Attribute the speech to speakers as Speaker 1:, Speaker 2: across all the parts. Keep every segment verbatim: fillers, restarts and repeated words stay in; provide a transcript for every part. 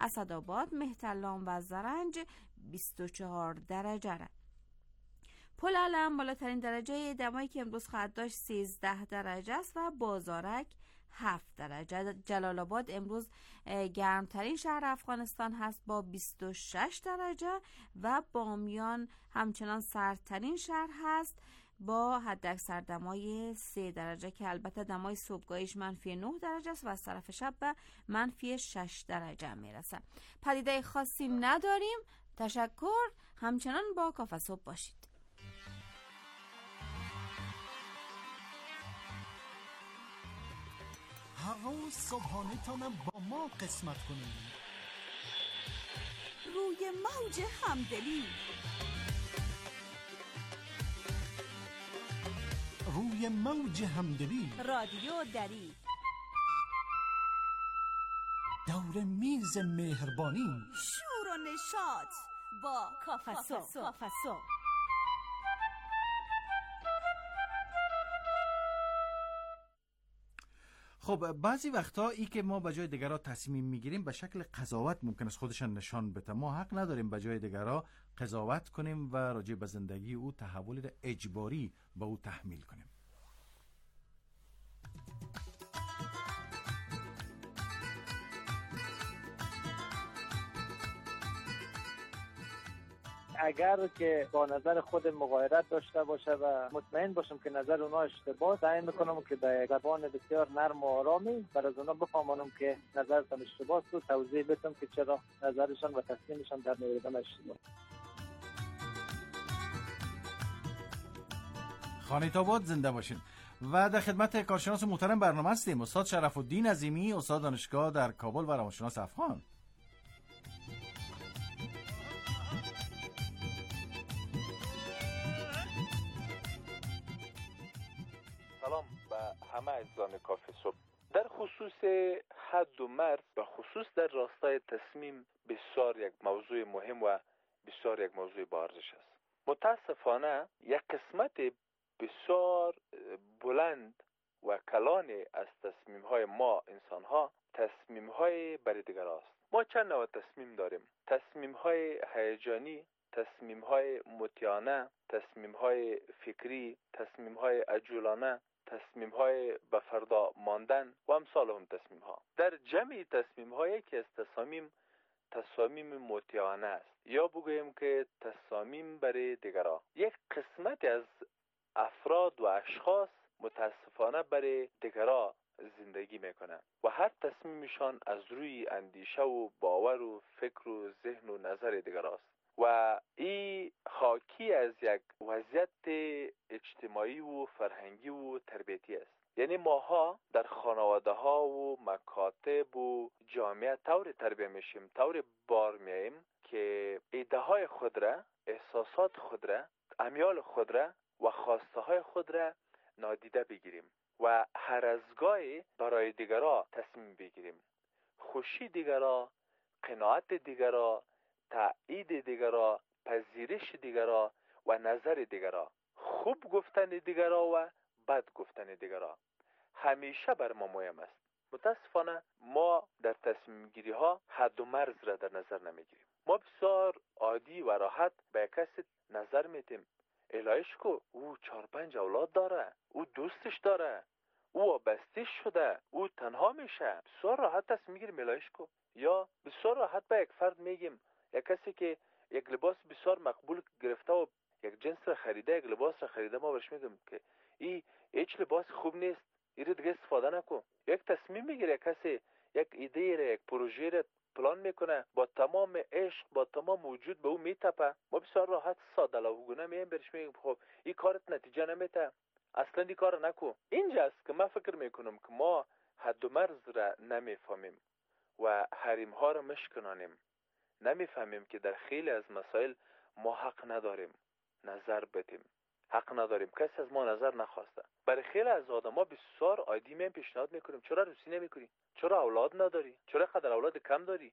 Speaker 1: اسدآباد، مهترلام و زرنج بیست و چهار درجه را. پل علم بالاترین درجه دمایی که امروز خواهد داشت سیزده درجه است و بازارک هفت درجه. جلال آباد امروز گرمترین شهر افغانستان هست با بیست و شش درجه و بامیان همچنان سردترین شهر هست با حداکثر دمای سه درجه که البته دمای صبحگاهیش منفی نه درجه است و از طرف شب به منفی شش درجه میرسه. پدیده خاصی نداریم. تشکر. همچنان با کافه صبح باشید.
Speaker 2: هر روز صبحانه تانم با ما قسمت کنید.
Speaker 3: روی موج همدلی،
Speaker 2: روی موج همدلی،
Speaker 3: رادیو دری،
Speaker 2: دور میز مهربانی،
Speaker 3: شور و نشاط با کافه صبح.
Speaker 4: خب بعضی وقتا ای که ما به جای دیگرها تصمیم میگیریم به شکل قضاوت ممکن است خودشان نشان بده. ما حق نداریم به جای دیگرها قضاوت کنیم و راجع به زندگی او تحول اجباری به او تحمیل کنیم.
Speaker 5: اگر که با نظر خود مغایرت داشته باشه و مطمئن باشم که نظر اونا اشتباه، سعی میکنم که به زبان بسیار نرم و آرامی بر از اونا بفهمانم که نظرشان اشتباه است و توضیح بدم که چرا نظرشان و تصمیمشان در مورد من اشتباه.
Speaker 4: خانه آباد زنده باشین. و در خدمت کارشناس محترم برنامه هستیم استاد شرف الدین عظیمی، استاد دانشگاه در کابل و روانشناس افغان.
Speaker 6: سلام به همه عزیزان کافه صبح. در خصوص حد و مرز به خصوص در راستای تصمیم بسیار یک موضوع مهم و بسیار یک موضوع با ارزش است. متاسفانه یک قسمت بسیار بلند و کلان از تصمیم های ما انسان ها تصمیم های برای دیگر است. ما چند نوع تصمیم داریم: تصمیم های هیجانی، تصمیم های مطیعانه، تصمیم های فکری، تصمیم های عجولانه، تصمیم های به فردا ماندن و امثال هم تصمیم ها. در جمع تصمیم هایی که از تصامیم تصامیم مطیعانه است یا بگوییم که تصامیم برای دیگران. یک قسمت از افراد و اشخاص متاسفانه برای دیگران زندگی میکنن و هر تصمیمشان از روی اندیشه و باور و فکر و ذهن و نظر دیگر است و این حاکی از یک وضعیت اجتماعی و فرهنگی و تربیتی است. یعنی ماها در خانواده ها و مکاتب و جامعه طور تربیه میشیم، طور بار میاییم که ایده های خود را، احساسات خود را، امیال خود را و خواسته های خود را نادیده بگیریم و هر از گاهی برای دیگران تصمیم بگیریم. خوشی دیگران، قناعت دیگران، تایید دیگران، پذیرش دیگران و نظر دیگران، خوب گفتن دیگران و بد گفتن دیگران همیشه بر ما مهم است. متاسفانه ما در تصمیم گیری ها حد و مرز را در نظر نمیگیریم. ما بسیار عادی و راحت به کسی نظر میتیم: الهش کو، او چهار پنج اولاد داره، او دوستش داره، او وابسته شده، او تنها میشه. بسیار راحت تصمیم میگیریم الهش کو. یا بسیار راحت به یک فرد میگیم، یک کسی که یک لباس بسیار مقبول گرفته و یک جنس را خریده، یک لباس را خریده، ما بهش میگیم که این هیچ لباس خوب نیست، این دیگه استفاده نکن. یک تصمیم میگیره، یک کسی یک ایده را، یک پروژه را پلان میکنه، با تمام عشق، با تمام وجود به او میتپه. ما بسیار راحت ساده لوحگونه میایم برش میگیم خب این کارت نتیجه نمیده، اصلا این کار نکن. اینجاست که من فکر میکنم که ما حد و مرز را نمیفهمیم و حریم ها را مشکنانیم. نمیفهمیم که در خیلی از مسائل ما حق نداریم نظر بدیم، حق نداریم. کسی از ما نظر نخواسته. برای خیلی از آدما بسیار عادی میم پیشنهاد میکنیم: چرا روسی نمیکنی؟ چرا اولاد نداری؟ چرا قدر اولاد کم داری؟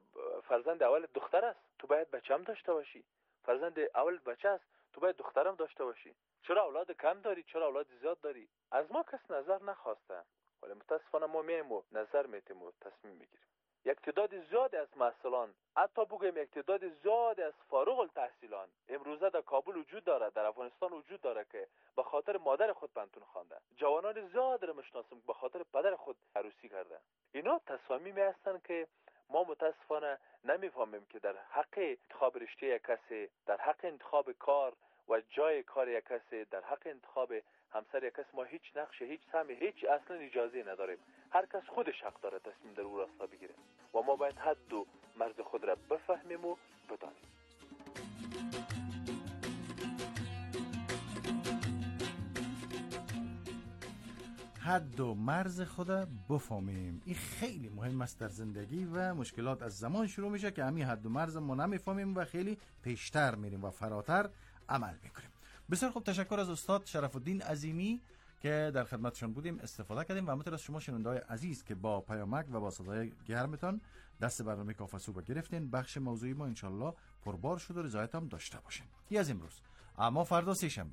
Speaker 6: فرزند اول دختر است، تو باید بچه‌ام داشته باشی. فرزند اول بچه است، تو باید دخترم داشته باشی. چرا اولاد کم داری؟ چرا اولاد زیاد داری؟ از ما کس نظر نخواسته، ولی متاسفانه ما میایم و نظر میتیم و تصمیم میگیریم. یک تعداد زیادی از محصلان، حتی بگویم یک تعداد زیادی از فارغ التحصیلان امروزه در کابل وجود داره، در افغانستان وجود داره که به خاطر مادر خود پنتون خوانده. جوانان زیاد را میشناسم به خاطر پدر خود عروسی کرده. اینا تصامیمی هستند که ما متاسفانه نمیفهمیم که در حق انتخاب رشته یک کسی، در حق انتخاب کار و جای کار یک کسی، در حق انتخاب همسر یک کس ما هیچ نقش، هیچ سهمی، هیچ اصلا اجازه نداریم. هر کس خودش حق داره تصمیم در او راستا بگیره و ما باید حد و مرز خود را بفهمیم و بدانیم.
Speaker 4: حد و مرز خود بفهمیم. این خیلی مهم است در زندگی و مشکلات از زمان شروع میشه که همین حد و مرز ما نمیفهمیم و خیلی پیشتر میریم و فراتر عمل میکنیم. بسیار خوب، تشکر از استاد شرف الدین عظیمی که در خدمتشون بودیم، استفاده کردیم و همینطور از شما شنونده‌های عزیز که با پیامک و با صدای گرمتان دست برنامه کافه صبح گرفتین. بخش موضوعی ما انشالله پربار شد و رضایت هم داشته باشین. این از امروز، اما فردا سه شنبه.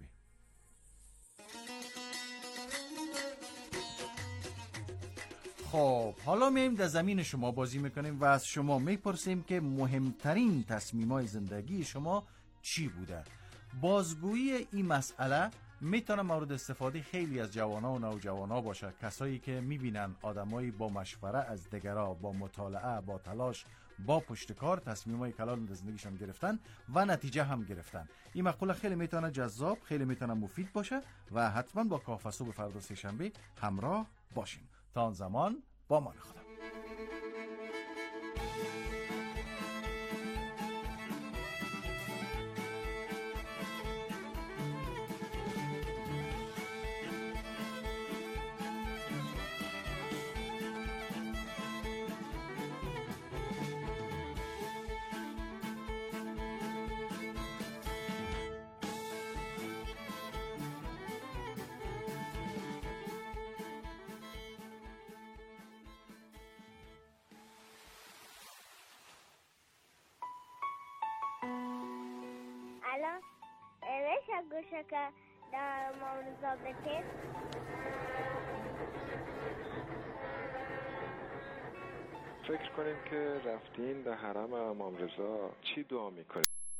Speaker 4: خب حالا میایم در زمین شما بازی میکنیم و از شما میپرسیم که مهمترین تصمیمات زندگی شما چی بوده. بازگویی این مسئله میتونه مورد استفاده خیلی از جوانا و نوجوانا باشه، کسایی که میبینن آدمایی با مشوره از دیگرا، با مطالعه، با تلاش، با پشتکار تصمیمای کلان در زندگیشان گرفتن و نتیجه هم گرفتن. این مقوله خیلی میتونه جذاب، خیلی میتونه مفید باشه و حتما با کافه صبح فردا سه شنبه همراه باشین. تا آن زمان با مان خدا.
Speaker 7: الان میشه گوشه که در مورزا بتید
Speaker 8: فکر کنیم که رفتین به حرم امام رضا چی دعا میکنیم؟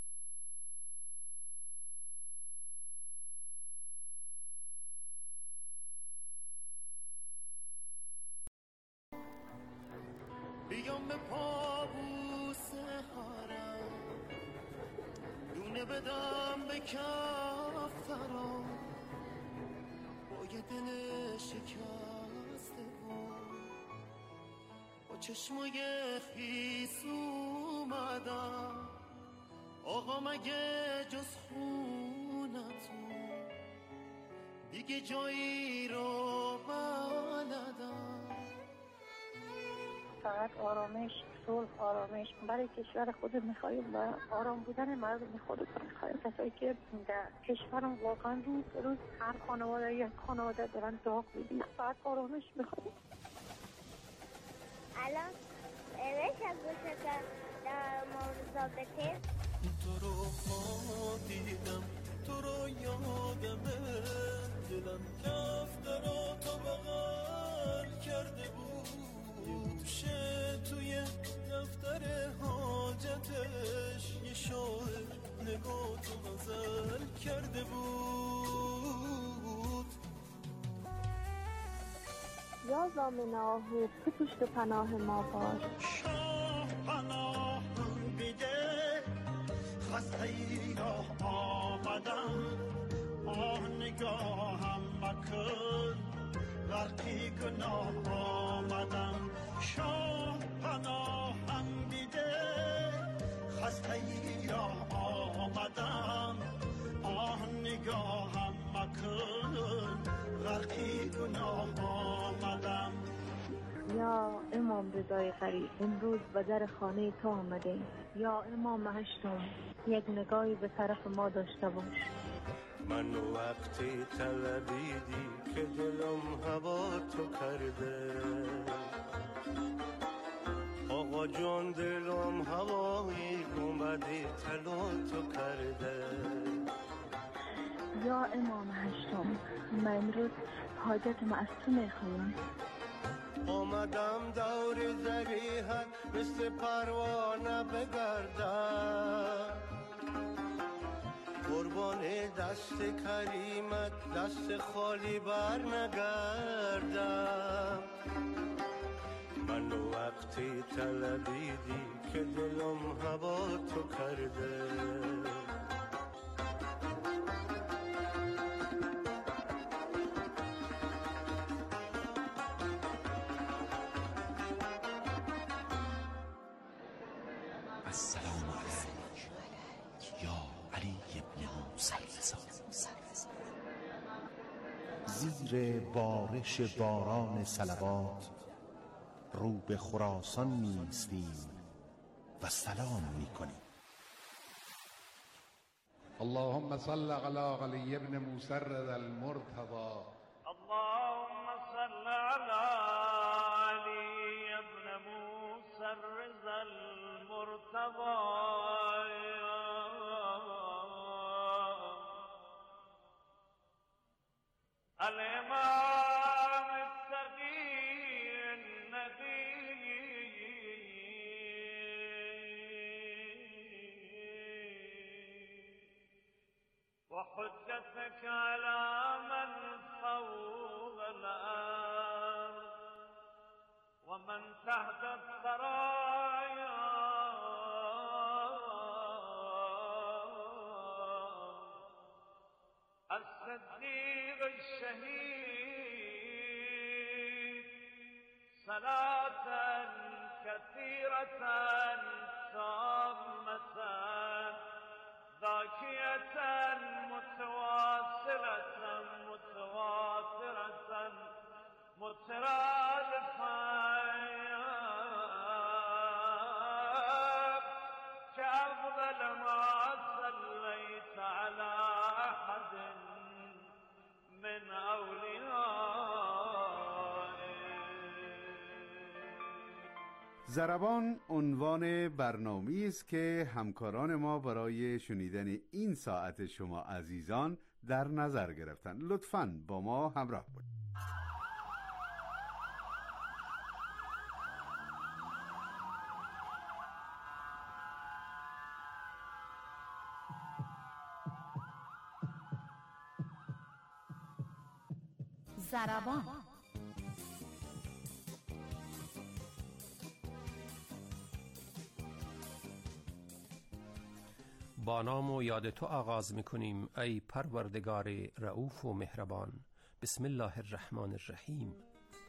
Speaker 2: بیام به پابوس حرم، دونه بدم به کفترم، با یه دل شکسته بود، با چشمای خیس اومدم. آقا مگه جز خونتون دیگه جایی رو بلدم؟
Speaker 9: فقط آرامش، صلح، آرامش برای کشور خود می‌خوایم و آرام بودن مردم خودمون می‌خوایم. کسایی که در کشورم واقعا روز به روز هر خانواده یک خانواده دارن داغ می‌بینن، فقط آرامش می‌خوایم.
Speaker 7: الان میشه گوشه که در مورزا بتید
Speaker 2: تو رو خواهیدم، تو رو یادمه، دلم کفترا تو بغل کرده بود، شه توی دفتر حاجتش یه شاعر نگاه تو غزل کرده بود.
Speaker 9: یا زامن آهو تو پشت پناه ما باش،
Speaker 2: شاه پناه بیده خسته ای راه آمدم، آه نگاهم مکن غرقی گناه آمدم. شاه پناهم بیده خسته ای راه آمدم، آه نگاهم مکن غرقی گناه آمدم.
Speaker 9: یا امام رضای غریب امروز به در خانه تو آمده، یا امام هشتم یک نگاهی به طرف ما داشته باش.
Speaker 2: من وقتی طلبیدی که دلم هوا تو کرده، آقا جان دلم هوایی گمبدی طلا تو کرده.
Speaker 9: یا امام هشتم من امروز حاجت ما از تو میخوایم.
Speaker 10: آمدم دور زریحت مثل پروانه بگردم، قربان دست کریمت دست خالی بر نگردم. من وقتی طلبیدی که دلم هوا تو کرده،
Speaker 11: السلام علیک یا علی ابن موسی رضا. زیر بارش باران صلوات رو به خراسان می‌ایستیم و سلام می‌کنیم.
Speaker 12: اللهم صل على علی ابن موسی رضا المرتضى.
Speaker 13: اللهم صل على علی ابن موسی رضا المرتضى. الإمام التقي النبي وحجتك على من فوق الأرض ومن تحت الثرايا، الصديق الشهيد، صلاة كثيرة تامة ذاكية متواصلة متواترة مترادفة كأفضل ما صليت على أحد من أوليائه.
Speaker 12: ضربان عنوان برنامه‌ای است که همکاران ما برای شنیدن این ساعت شما عزیزان در نظر گرفتند. لطفاً با ما همراه باشید.
Speaker 3: ضربان.
Speaker 14: با نام و یاد تو آغاز می‌کنیم ای پروردگار رؤوف و مهربان. بسم الله الرحمن الرحیم.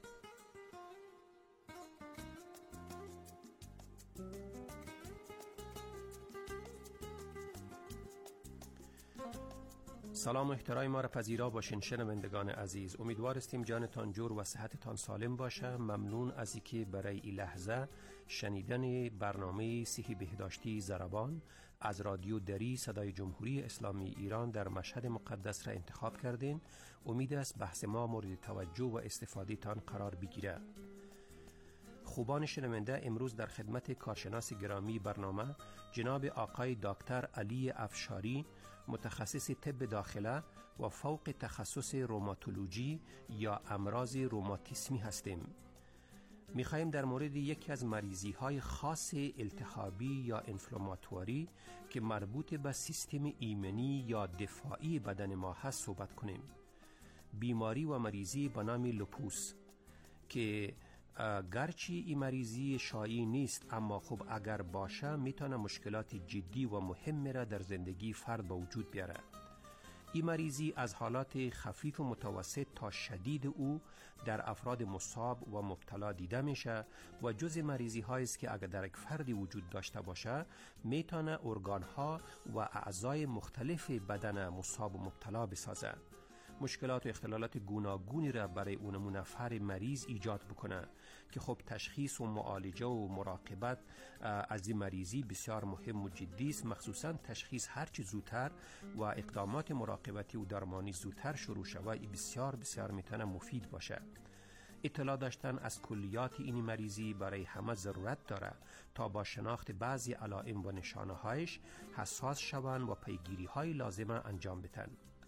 Speaker 14: سلام و احترام ما را پذیرا باشین شنوندگان عزیز. امیدوار استیم جانتان جور و صحتتان سالم باشه. ممنون از اینکه برای این لحظه شنیدن برنامه صحی بهداشتی ضربان از رادیو دری صدای جمهوری اسلامی ایران در مشهد مقدس را انتخاب کردین. امید است بحث ما مورد توجه و استفاده تان قرار بگیره. خوبان شنونده، امروز در خدمت کارشناس گرامی برنامه جناب آقای دکتر علی افشاری، متخصص طب داخله و فوق تخصص روماتولوژی یا امراض روماتیسمی هستیم. میخواهیم در مورد یکی از مریضی های خاص التهابی یا انفلاماتوری که مربوط به سیستم ایمنی یا دفاعی بدن ما هست صحبت کنیم. بیماری و مریضی به نام لوپوس که گرچه این مریضی شایع نیست، اما خب اگر باشه میتونه مشکلات جدی و مهم را در زندگی فرد به وجود بیاره. این مریضی از حالات خفیف و متوسط تا شدید او در افراد مصاب و مبتلا دیده میشه و جز مریضی هایی است که اگر در یک فردی وجود داشته باشه میتونه ارگان ها و اعضای مختلف بدن مصاب و مبتلا بسازه. مشکلات و اختلالات گوناگونی را برای اون نفر مریض ایجاد بکنه که خب تشخیص و معالجه و مراقبت از این مریضی بسیار مهم و جدی است. مخصوصا تشخیص هرچی زودتر و اقدامات مراقبتی و درمانی زودتر شروع شود بسیار بسیار میتونه مفید باشه. اطلاع داشتن از کلیات این مریضی برای همه ضرورت داره تا با شناخت بعضی علائم و نشانه هایش حساس شوند و پیگیری های لازمه انجام بدن.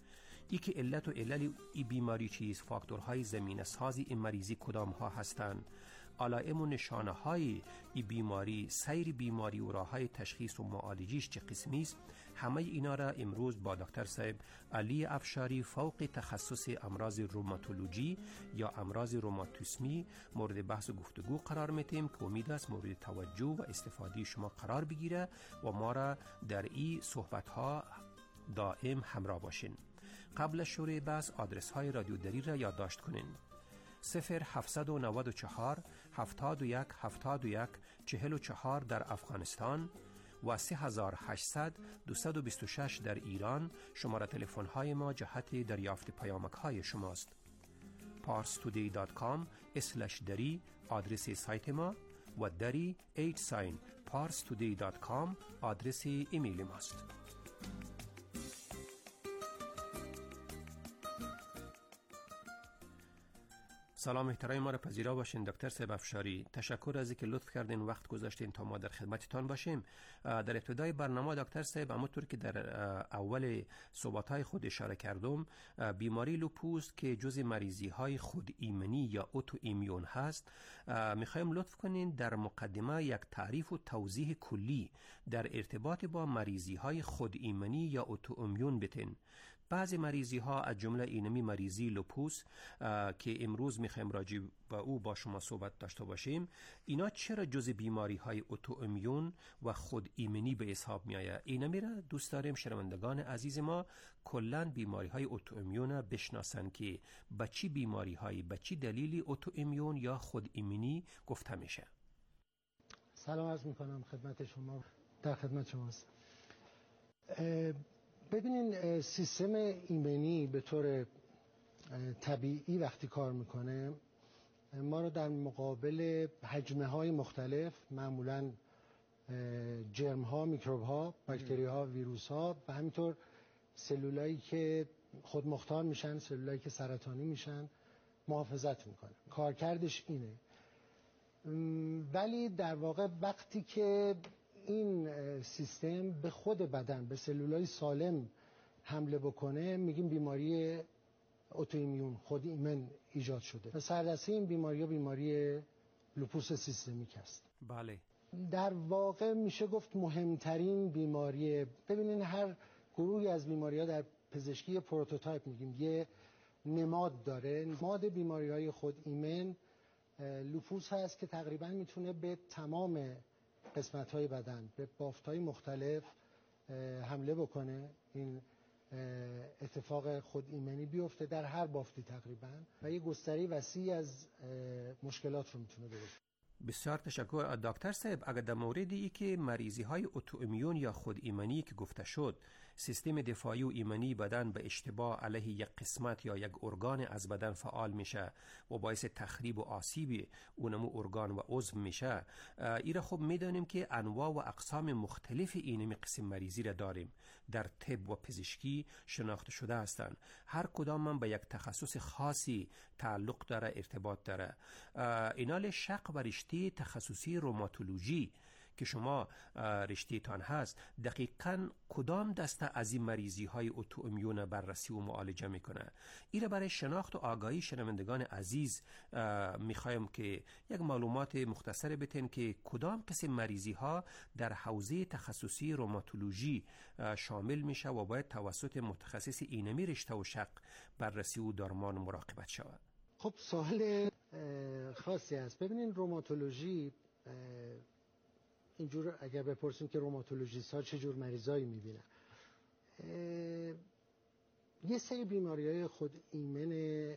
Speaker 14: ای که علت و علل ای بیماری چیست، فاکتورهای زمینه سازی این مریضی کدام ها هستند، علائم و نشانه های ای بیماری، سیر بیماری و راه های تشخیص و معالجیش چه قسمی است، همه اینا را امروز با دکتر صاحب علی افشاری فوق تخصص امراض روماتولوژی یا امراض روماتیسمی مورد بحث و گفتگو قرار میتیم که امید است مورد توجه و استفاده شما قرار بگیره و ما را در این صحبت ها دائم همراه باشین. قبل از شروع بحث آدرس های رادیو دری را یادداشت کنین: صفر هفتصد و نود و چهار هفتاد و یک هفتاد و یک چهل و چهار در افغانستان و سه هزار و هشتصد دویست و بیست و شش در ایران. شماره تلفن های ما جهت دریافت پیامک های شماست. پارس تودی دات کام اسلش دری آدرس سایت ما و دری ایت ساین پارس تودی دات کام آدرس ایمیل ماست. سلام احترام ما را پذیرا باشین دکتر صاحب افشاری. تشکر از اینکه لطف کردین وقت گذاشتین تا ما در خدمتتان باشیم. در ابتدای برنامه دکتر صاحب همونطور که در اول صحبت‌های خود اشاره کردم، بیماری لوپوس که جزء مریضی‌های خود ایمنی یا اوتو ایمیون هست، می‌خوایم لطف کنین در مقدمه یک تعریف و توضیح کلی در ارتباط با مریضی‌های خود ایمنی یا اوتو ایمیون بدین. بعضی مریضی ها از جمله اینمی مریضی لوپوس که امروز میخوایم راجع به او با شما صحبت داشته باشیم، اینا چرا جزء بیماری های اوتو ایمیون و خود ایمنی به حساب می آید؟ اینمی را دوست داریم شنوندگان عزیز ما کلا بیماری های اوتو ایمیون بشناسن که به چی بیماری های به چی دلیلی اوتو ایمیون یا خود ایمنی گفته میشه.
Speaker 15: سلام عرض میکنم خدمت شما، در خدمت شماست. ببینین سیستم ایمنی به طور طبیعی وقتی کار میکنه ما رو در مقابل حجمه های مختلف، معمولا جرم ها، میکروب ها، باکتری ها، ویروس ها و همینطور سلولایی که خودمختار میشن، سلولایی که سرطانی میشن، محافظت میکنه. کارکردش اینه. ولی در واقع وقتی که این سیستم به خود بدن، به سلولای سالم حمله بکنه، میگیم بیماری اوتوایمیون، خود ایمن ایجاد شده. و سردسته این بیماری ها بیماری لوپوس سیستمیک است.
Speaker 14: بله.
Speaker 15: در واقع میشه گفت مهمترین بیماری، ببینین هر گروهی از بیماری ها در پزشکی پروتوتایپ میگیم یه نماد داره. نماد بیماری های خود ایمن لوپوس هست که تقریبا میتونه به تمام قسمت های بدن، به بافت های مختلف حمله بکنه. این اتفاق خود ایمنی بیفته در هر بافتی تقریبا و یه گستره وسیع از مشکلات رو میتونه درست.
Speaker 14: بسیار تشکر دکتر صاحب. اگر در مورد ای که مریضی های اوتو ایمیون یا خود ایمنی که گفته شد، سیستم دفاعی و ایمنی بدن به اشتباه علیه یک قسمت یا یک ارگان از بدن فعال میشه و باعث تخریب و آسیب اونمو ارگان و عضو میشه، ایره خب میدانیم که انواع و اقسام مختلف اینمی قسم مریضی را داریم، در طب و پزشکی شناخته شده هستند. هر کدام من به یک تخصص خاصی تعلق داره، ارتباط داره. اینال شق و رشته تخصصی روماتولوژی که شما رشته تان هست، دقیقاً کدام دسته از این مریضی های اوتو ایمیون بررسی و معالجه میکنه؟ ایره برای شناخت و آگاهی شنوندگان عزیز میخوایم که یک معلومات مختصر بتین که کدام قسم مریضی ها در حوزه تخصصی روماتولوژی شامل میشه و باید توسط متخصص اینمی رشته و شق بررسی و درمان و مراقبت شود.
Speaker 15: خب سوال خاصی است. ببینین روماتولوژی، اینجور اگر بپرسیم که روماتولوژیست ها چه جور مریضایی میبینن، یه سری بیماری‌های خود ایمن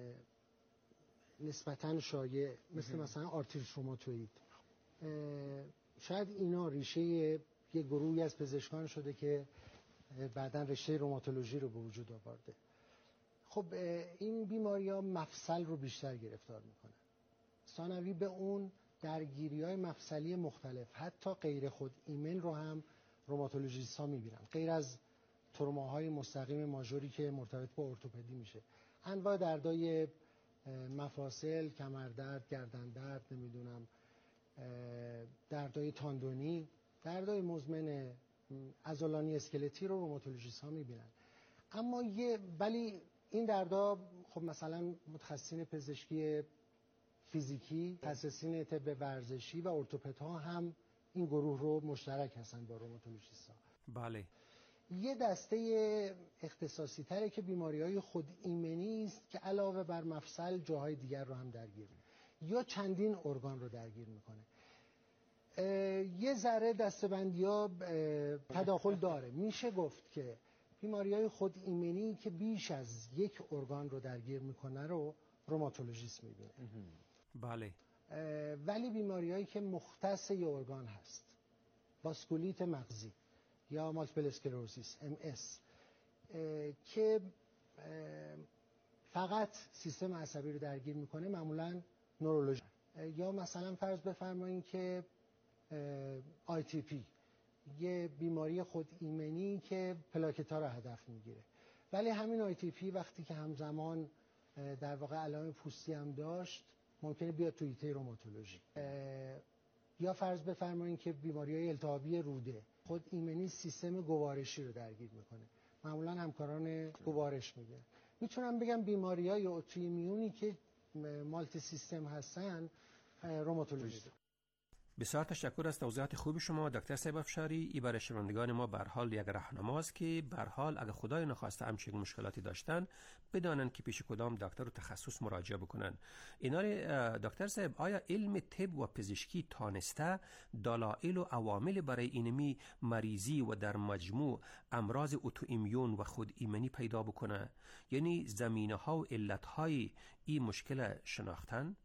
Speaker 15: نسبتاً شایع مثل مثلا آرتریت روماتوئید، شاید اینا ریشه یه گروهی از پزشکان شده که بعداً رشته روماتولوژی رو به وجود آورده. خب این بیماری‌ها مفصل رو بیشتر گرفتار میکنن، ثانوی به اون درگیری‌های مفصلی مختلف، حتی غیر خود ایمن رو هم روماتولوژیست ها میبینن، غیر از تروماهای مستقیم ماژوری که مرتبط با ارتوپدی میشه. انواع دردای مفاصل، کمردرد، گردندرد، نمیدونم دردای تاندونی، دردای مزمن عضلانی اسکلتی رو روماتولوژیست ها میبینن. اما یه ولی این دردا خب مثلا متخصصین پزشکی فیزیکی، متخصصین طب ورزشی و ارتوپدها هم این گروه رو مشترک هستن با روماتولوژیست‌ها.
Speaker 14: بله.
Speaker 15: یه دسته اختصاصی تره که بیماری‌های خود ایمنی است که علاوه بر مفصل جاهای دیگر رو هم درگیر می‌کنه یا چندین ارگان رو درگیر می‌کنه. یه ذره دسته‌بندی‌ها تداخل داره. میشه گفت که بیماری‌های خود ایمنی که بیش از یک ارگان رو درگیر می‌کنه رو روماتولوژیست می‌بینه.
Speaker 14: بله.
Speaker 15: ولی بیماری‌هایی که مختص یه ارگان هست، واسکولیت مغزی یا مالتیپل اسکلروزیس ام اس که فقط سیستم عصبی رو درگیر میکنه، معمولا نورولوژی. یا مثلا فرض بفرمایید که آی تی پی، یه بیماری خود ایمنی که پلاکتا رو هدف میگیره، ولی همین آی تی پی وقتی که همزمان در واقع علائم پوستی هم داشت ممکنه بیاد توی ایته روماتولوژی. یا فرض بفرمایید که بیماری‌های التهابی روده، خود ایمنی سیستم گوارشی رو درگیر میکنه، معمولا همکاران گوارش میگن. میتونم بگم بیماری‌های اتوایمیونی که مالتی سیستم هستن روماتولوژی.
Speaker 14: بسیار تشکر از توضیحات خوب شما دکتر صاحب افشاری. ای برای شنوندگان ما به هر حال یک راهنماست که به هر حال اگه خدای نخواسته همچین مشکلاتی داشتن بدانن که پیش کدام دکتر و تخصص مراجعه بکنن. اینا دکتر صاحب، آیا علم طب و پزشکی تانسته دلایل و عوامل برای اینمی مریضی و در مجموع امراض اتوایمیون و خود ایمنی پیدا بکنه؟ یعنی زمینه ها و علت های این مشکل شناختن؟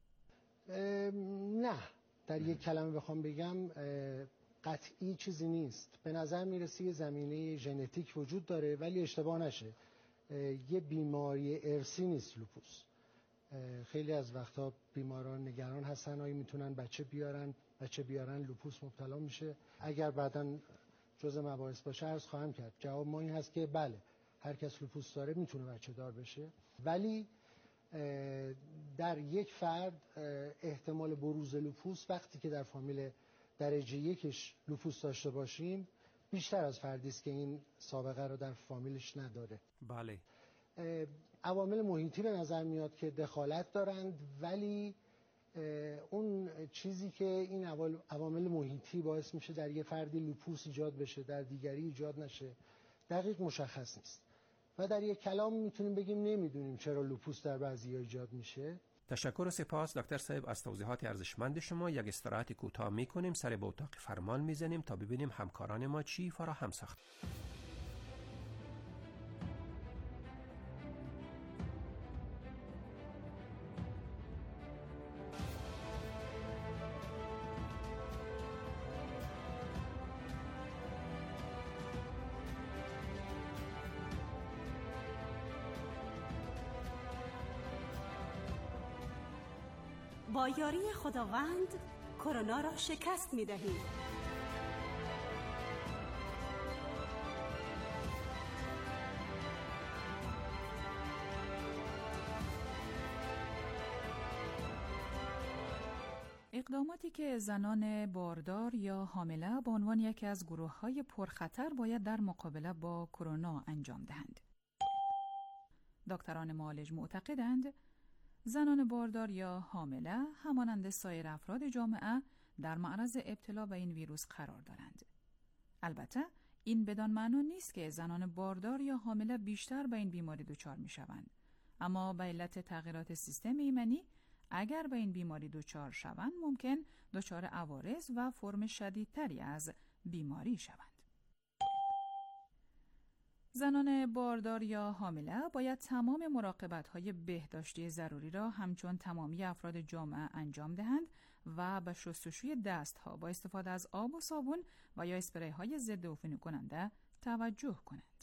Speaker 15: نه، در یک کلمه بخوام بگم قطعی چیزی نیست. به نظر میرسه یه زمینه ژنتیک وجود داره، ولی اشتباه نشه یه بیماری ارثی نیست لوپوس. خیلی از وقتا بیماران نگران هستن آیا میتونن بچه بیارن، بچه بیارن لوپوس مبتلا میشه. اگر بعداً جزء مباحث باشه عرض خواهم کرد. جواب ما این هست که بله، هر کس لوپوس داره میتونه بچه دار بشه، ولی در یک فرد احتمال بروز لوپوس وقتی که در فامیل درجه یکش لوپوس داشته باشیم بیشتر از فردی است که این سابقه رو در فامیلش نداره.
Speaker 14: بله.
Speaker 15: عوامل محیطی به نظر میاد که دخالت دارند، ولی اون چیزی که این عوامل محیطی باعث میشه در یه فردی لوپوس ایجاد بشه در دیگری ایجاد نشه دقیق مشخص نیست و در یک کلام میتونیم بگیم نمیدونیم چرا لوپوس در بعضی‌ها ایجاد میشه.
Speaker 14: تشکر و سپاس دکتر صاحب از توضیحات ارزشمند شما. یک استراحت کوتاه میکنیم، سر به اتاق فرمان میزنیم تا ببینیم همکاران ما چی فراهم ساخت.
Speaker 3: با یاری خداوند کرونا را شکست می‌دهیم.
Speaker 16: اقداماتی که زنان باردار یا حامله به عنوان یکی از گروه‌های پرخطر باید در مقابله با کرونا انجام دهند. دکتران معالج معتقدند زنان باردار یا حامله همانند سایر افراد جامعه در معرض ابتلا به این ویروس قرار دارند. البته این بدان معنا نیست که زنان باردار یا حامله بیشتر به این بیماری دچار می شوند، اما به علت تغییرات سیستم ایمنی اگر به این بیماری دچار شوند ممکن دچار عوارض و فرم شدیدتری از بیماری شوند. زنان باردار یا حامله باید تمام مراقبت‌های بهداشتی ضروری را همچون تمامی افراد جامعه انجام دهند و به شستشوی دست‌ها با استفاده از آب و صابون و یا اسپری‌های ضد عفونی کننده توجه کنند.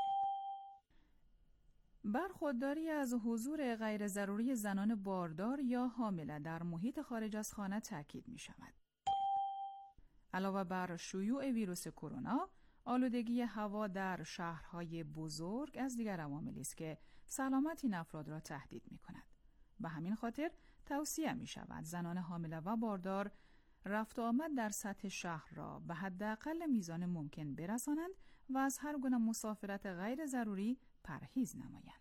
Speaker 16: برخورداری از حضور غیر ضروری زنان باردار یا حامله در محیط خارج از خانه تاکید می شود. علاوه بر شیوع ویروس کرونا، آلودگی هوا در شهرهای بزرگ از دیگر عواملی است که سلامت این افراد را تهدید می کند. به همین خاطر توصیه می شود زنان حامله و باردار رفت و آمد در سطح شهر را به حداقل میزان ممکن برسانند و از هر گونه مسافرت غیر ضروری پرهیز نمایند.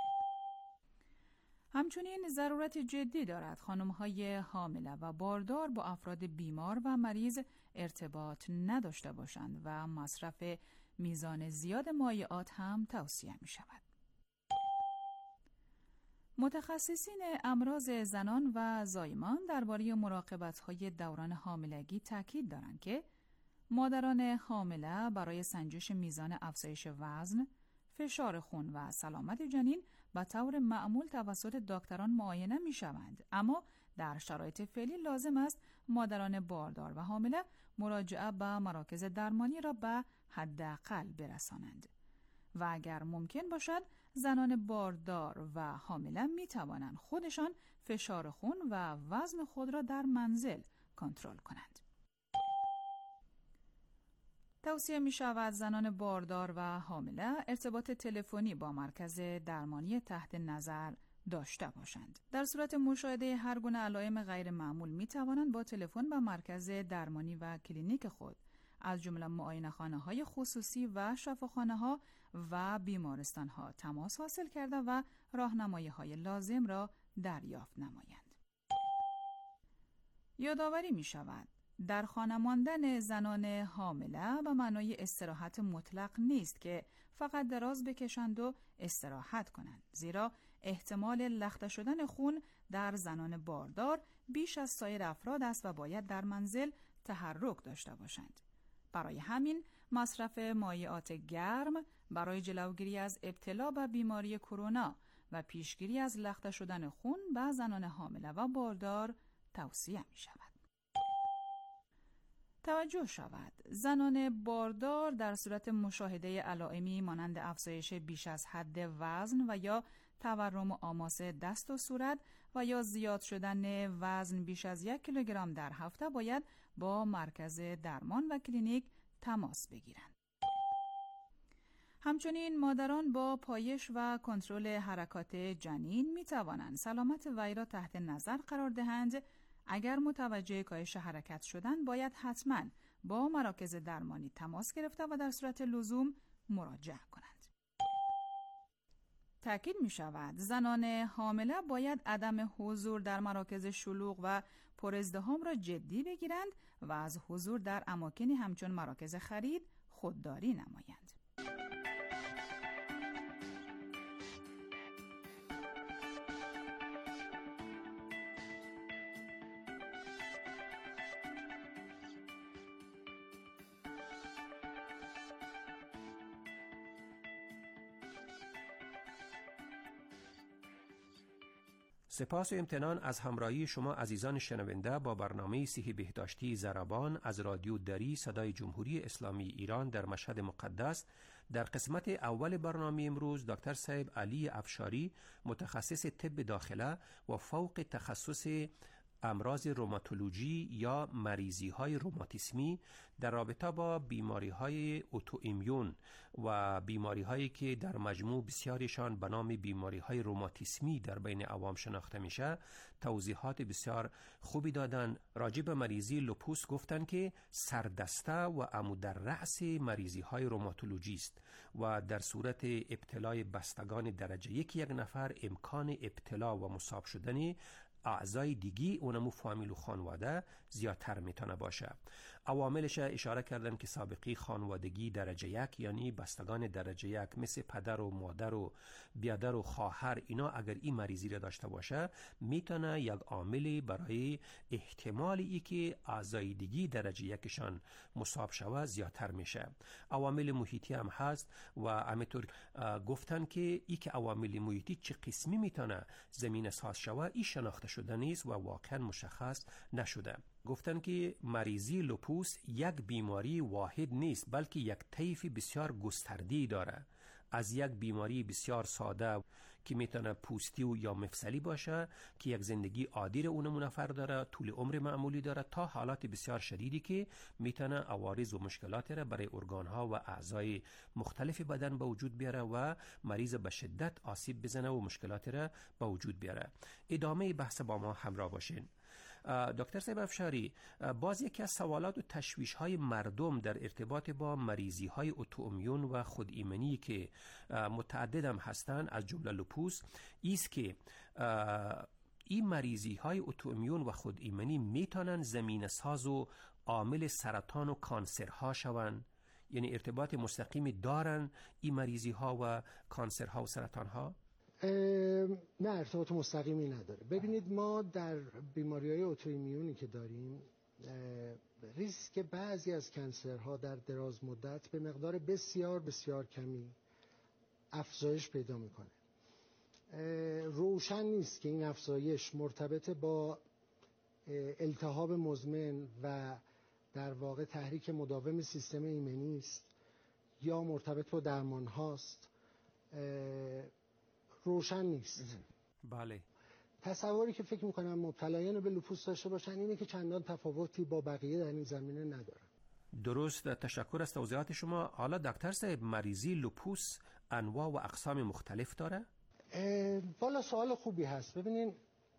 Speaker 16: همچنین ضرورت جدی دارد خانم‌های حامله و باردار با افراد بیمار و مریض ارتباط نداشته باشند و مصرف میزان زیاد مایعات هم توصیه می شود. متخصصین امراض زنان و زایمان درباره مراقبت‌های دوران حاملگی تاکید دارند که مادران حامله برای سنجش میزان افزایش وزن، فشار خون و سلامت جنین به طور معمول توسط دکتران معاینه می شوند، اما در شرایط فعلی لازم است مادران باردار و حامله مراجعه به مراکز درمانی را به حداقل برسانند و اگر ممکن باشد زنان باردار و حامله می توانند خودشان فشار خون و وزن خود را در منزل کنترل کنند. توصیه می شود زنان باردار و حامله ارتباط تلفنی با مرکز درمانی تحت نظر داشته باشند. در صورت مشاهده هر گونه علائم غیر معمول می توانند با تلفن به مرکز درمانی و کلینیک خود از جمله معاینه‌خانه‌های خصوصی و شفاخانه‌ها و بیمارستان‌ها تماس حاصل کرده و راهنمایی‌های لازم را دریافت نمایند. یادآوری می شود در خانه ماندن زنان حامله به معنای استراحت مطلق نیست که فقط دراز بکشند و استراحت کنند، زیرا احتمال لخته شدن خون در زنان باردار بیش از سایر افراد است و باید در منزل تحرک داشته باشند. برای همین مصرف مایعات گرم برای جلوگیری از ابتلا به بیماری کرونا و پیشگیری از لخته شدن خون به زنان حامله و باردار توصیه می شود. توجه شود زنان باردار در صورت مشاهده علائمی مانند افزایش بیش از حد وزن و یا تورم و آماس دست و صورت و یا زیاد شدن وزن بیش از یک کیلوگرم در هفته باید با مرکز درمان و کلینیک تماس بگیرند. همچنین مادران با پایش و کنترل حرکات جنین می توانند سلامت وی را تحت نظر قرار دهند. اگر متوجه کاهش حرکت شدند باید حتما با مراکز درمانی تماس گرفته و در صورت لزوم مراجعه کنند. تأکید می شود زنان حامله باید عدم حضور در مراکز شلوغ و پر ازدحام را جدی بگیرند و از حضور در اماکنی همچون مراکز خرید خودداری نمایند.
Speaker 14: سپاس و امتنان از همراهی شما عزیزان شنونده با برنامه صحی بهداشتی ضربان از رادیو دری صدای جمهوری اسلامی ایران در مشهد مقدس. در قسمت اول برنامه امروز دکتر صاحب علی افشاری متخصص طب داخله و فوق تخصص امراض روماتولوژی یا مریضی های روماتیسمی در رابطه با بیماری های اوتوایمیون و بیماری هایی که در مجموع بسیاریشان به نام بیماری های روماتیسمی در بین عوام شناخته میشه توضیحات بسیار خوبی دادن. راجع به مریضی لوپوس گفتن که سردسته و عمود در رأس مریضی های روماتولوژی است و در صورت ابتلای بستگان درجه یک یک نفر امکان ابتلا و مصاب شدن اعضای دیگی اونمو فامیل و خانواده زیادتر میتونه باشه. عواملش اشاره کردن که سابقی خانوادگی درجه یک یعنی بستگان درجه یک مثل پدر و مادر و بیادر و خواهر اینا اگر این مریضی را داشته باشه میتونه یک عاملی برای احتمال ای که اعضای دیگی درجه یکشان مصاب شوه زیادتر میشه. عوامل محیطی هم هست و همینطور گفتن که ای که عوامل محیطی چه قسمی میتونه زمین ساز شوه ای شناخته شده نیست و واقعا مشخص نشده. گفتن که مریضی لوپوس یک بیماری واحد نیست بلکه یک طیف بسیار گسترده‌ای داره، از یک بیماری بسیار ساده که میتونه پوستی و یا مفصلی باشه که یک زندگی عادی رو اون نفر داره، طول عمر معمولی داره، تا حالات بسیار شدیدی که میتونه عوارض و مشکلات را برای ارگانها و اعضای مختلف بدن به وجود بیاره و مریض به شدت آسیب بزنه و مشکلات را به وجود بیاره. ادامه بحث با ما همراه باشین. دکتر صاحب افشاری، باز یکی از سوالات و تشویش های مردم در ارتباط با مریضی های اتوایمون و خود ایمنی که متعدد هم هستند از جمله لوپوس ایست که این مریضی های اتوایمون و خود ایمنی میتونن زمینه ساز و عامل سرطان و کانسرها شوند؟ یعنی ارتباط مستقیمی دارن این مریضی ها و کانسرها و سرطان ها؟
Speaker 15: نه، ارتباط مستقیمی نداره. ببینید ما در بیماری های اتوایمونی که داریم ریسک بعضی از کنسرها در دراز مدت به مقدار بسیار بسیار کمی افزایش پیدا میکنه. روشن نیست که این افزایش مرتبط با التهاب مزمن و در واقع تحریک مداوم سیستم ایمنی است یا مرتبط با درمان هاست. روشن نیست.
Speaker 14: بله.
Speaker 15: تصوری که فکر میکنم مبتلایان به لوپوس داشته باشن اینه که چندان تفاوتی با بقیه در این زمینه ندارن.
Speaker 14: درست، تشکر از توضیحات شما. حالا دکتر صاحب، مریضی لوپوس انواع و اقسام مختلف داره؟
Speaker 15: والا سوال خوبی هست. ببینین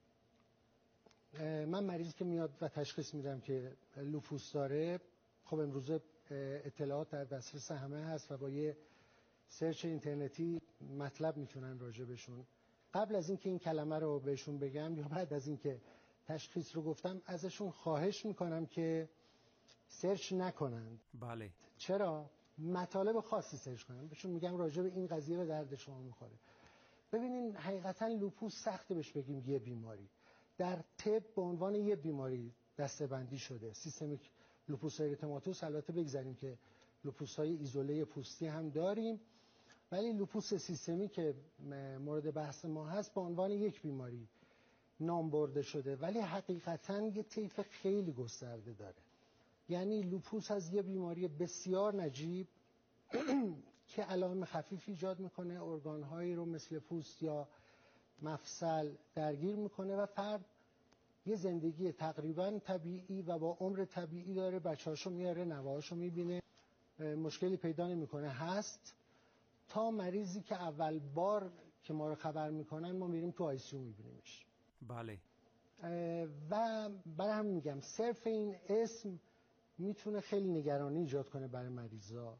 Speaker 15: من مریضی که میاد و تشخیص میدم که لوپوس داره، خب امروزه اطلاعات در دسترس همه هست و با یه سرچ اینترنتی مطلب میتونن راجع بشون. قبل از اینکه این کلمه رو بهشون بگم یا بعد از اینکه تشخیص رو گفتم ازشون خواهش میکنم که سرچ نکنن.
Speaker 14: بله.
Speaker 15: چرا؟ مطالب خاصی سرچ کنن. بهشون میگم راجع به این قضیه به درد شما میخوره. ببینین حقیقتا لوپوس سخته بهش بگیم یه بیماری. در طب به عنوان یه بیماری دسته‌بندی شده. سیستمیک لوپوس اریتماتوس، البته بگذاریم که لوپوس های ایزوله پوستی هم داریم، ولی لوپوس سیستمی که مورد بحث ما هست به عنوان یک بیماری نام برده شده، ولی حقیقتا یه طیف خیلی گسترده داره. یعنی لوپوس از یه بیماری بسیار نجیب که علائم خفیف ایجاد میکنه، ارگانهایی رو مثل پوست یا مفصل درگیر میکنه و فرد یه زندگی تقریبا طبیعی و با عمر طبیعی داره، بچه‌هاشو میاره، نوه‌هاشو میبینه، مشکلی پیدا نمیکنه هست، تا مریضی که اول بار که ما رو خبر میکنن ما میریم تو آی سی یو میبینیمش.
Speaker 14: بله.
Speaker 15: و برای هم میگم صرف این اسم میتونه خیلی نگرانی ایجاد کنه برای مریضا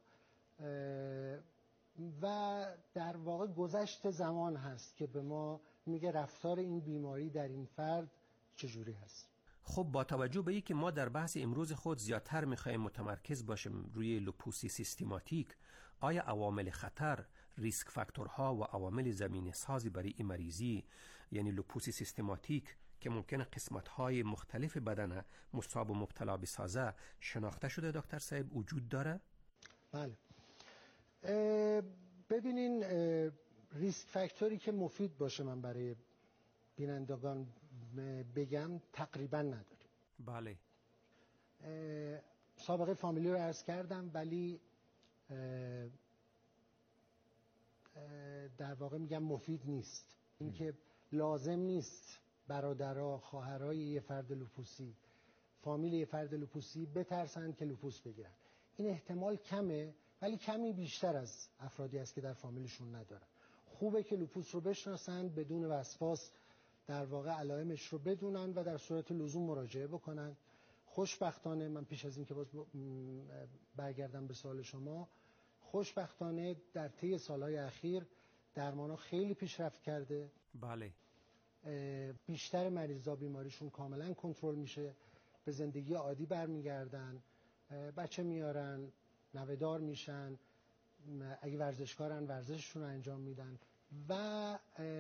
Speaker 15: و در واقع گذشت زمان هست که به ما میگه رفتار این بیماری در این فرد چجوری هست.
Speaker 14: خب با توجه به اینکه ما در بحث امروز خود زیادتر میخوایم متمرکز باشیم روی لوپوس سیستماتیک، آیا عوامل خطر، ریسک فاکتورها و عوامل زمینه سازی برای این مریضی یعنی لوپوس سیستماتیک که ممکنه قسمت‌های مختلف بدن مصاب و مبتلا بسازه شناخته شده دکتر صاحب وجود داره؟
Speaker 15: بله. ببینین ریسک فاکتوری که مفید باشه من برای بینندگان بگم تقریبا نداریم.
Speaker 14: بله.
Speaker 15: سابقه فامیلی رو عرض کردم، ولی در واقع میگم مفید نیست. اینکه لازم نیست برادرها، خواهرای یه فرد لوپوسی، فامیل یه فرد لوپوسی بترسن که لوپوس بگیرن. این احتمال کمه، ولی کمی بیشتر از افرادی است که در فامیلشون ندارن. خوبه که لوپوس رو بشناسن، بدون وسواس در واقع علائمش رو بدونن و در صورت لزوم مراجعه بکنن. خوشبختانه من پیش از این که باز برگردم به سوال شما، خوشبختانه در طی سالهای اخیر درمان‌ها خیلی پیشرفت کرده.
Speaker 14: بله.
Speaker 15: بیشتر مریضا بیماریشون کاملا کنترل میشه، به زندگی عادی برمیگردن، بچه میارن، نوه‌دار میشن، اگه ورزشکارن ورزششون رو انجام میدن و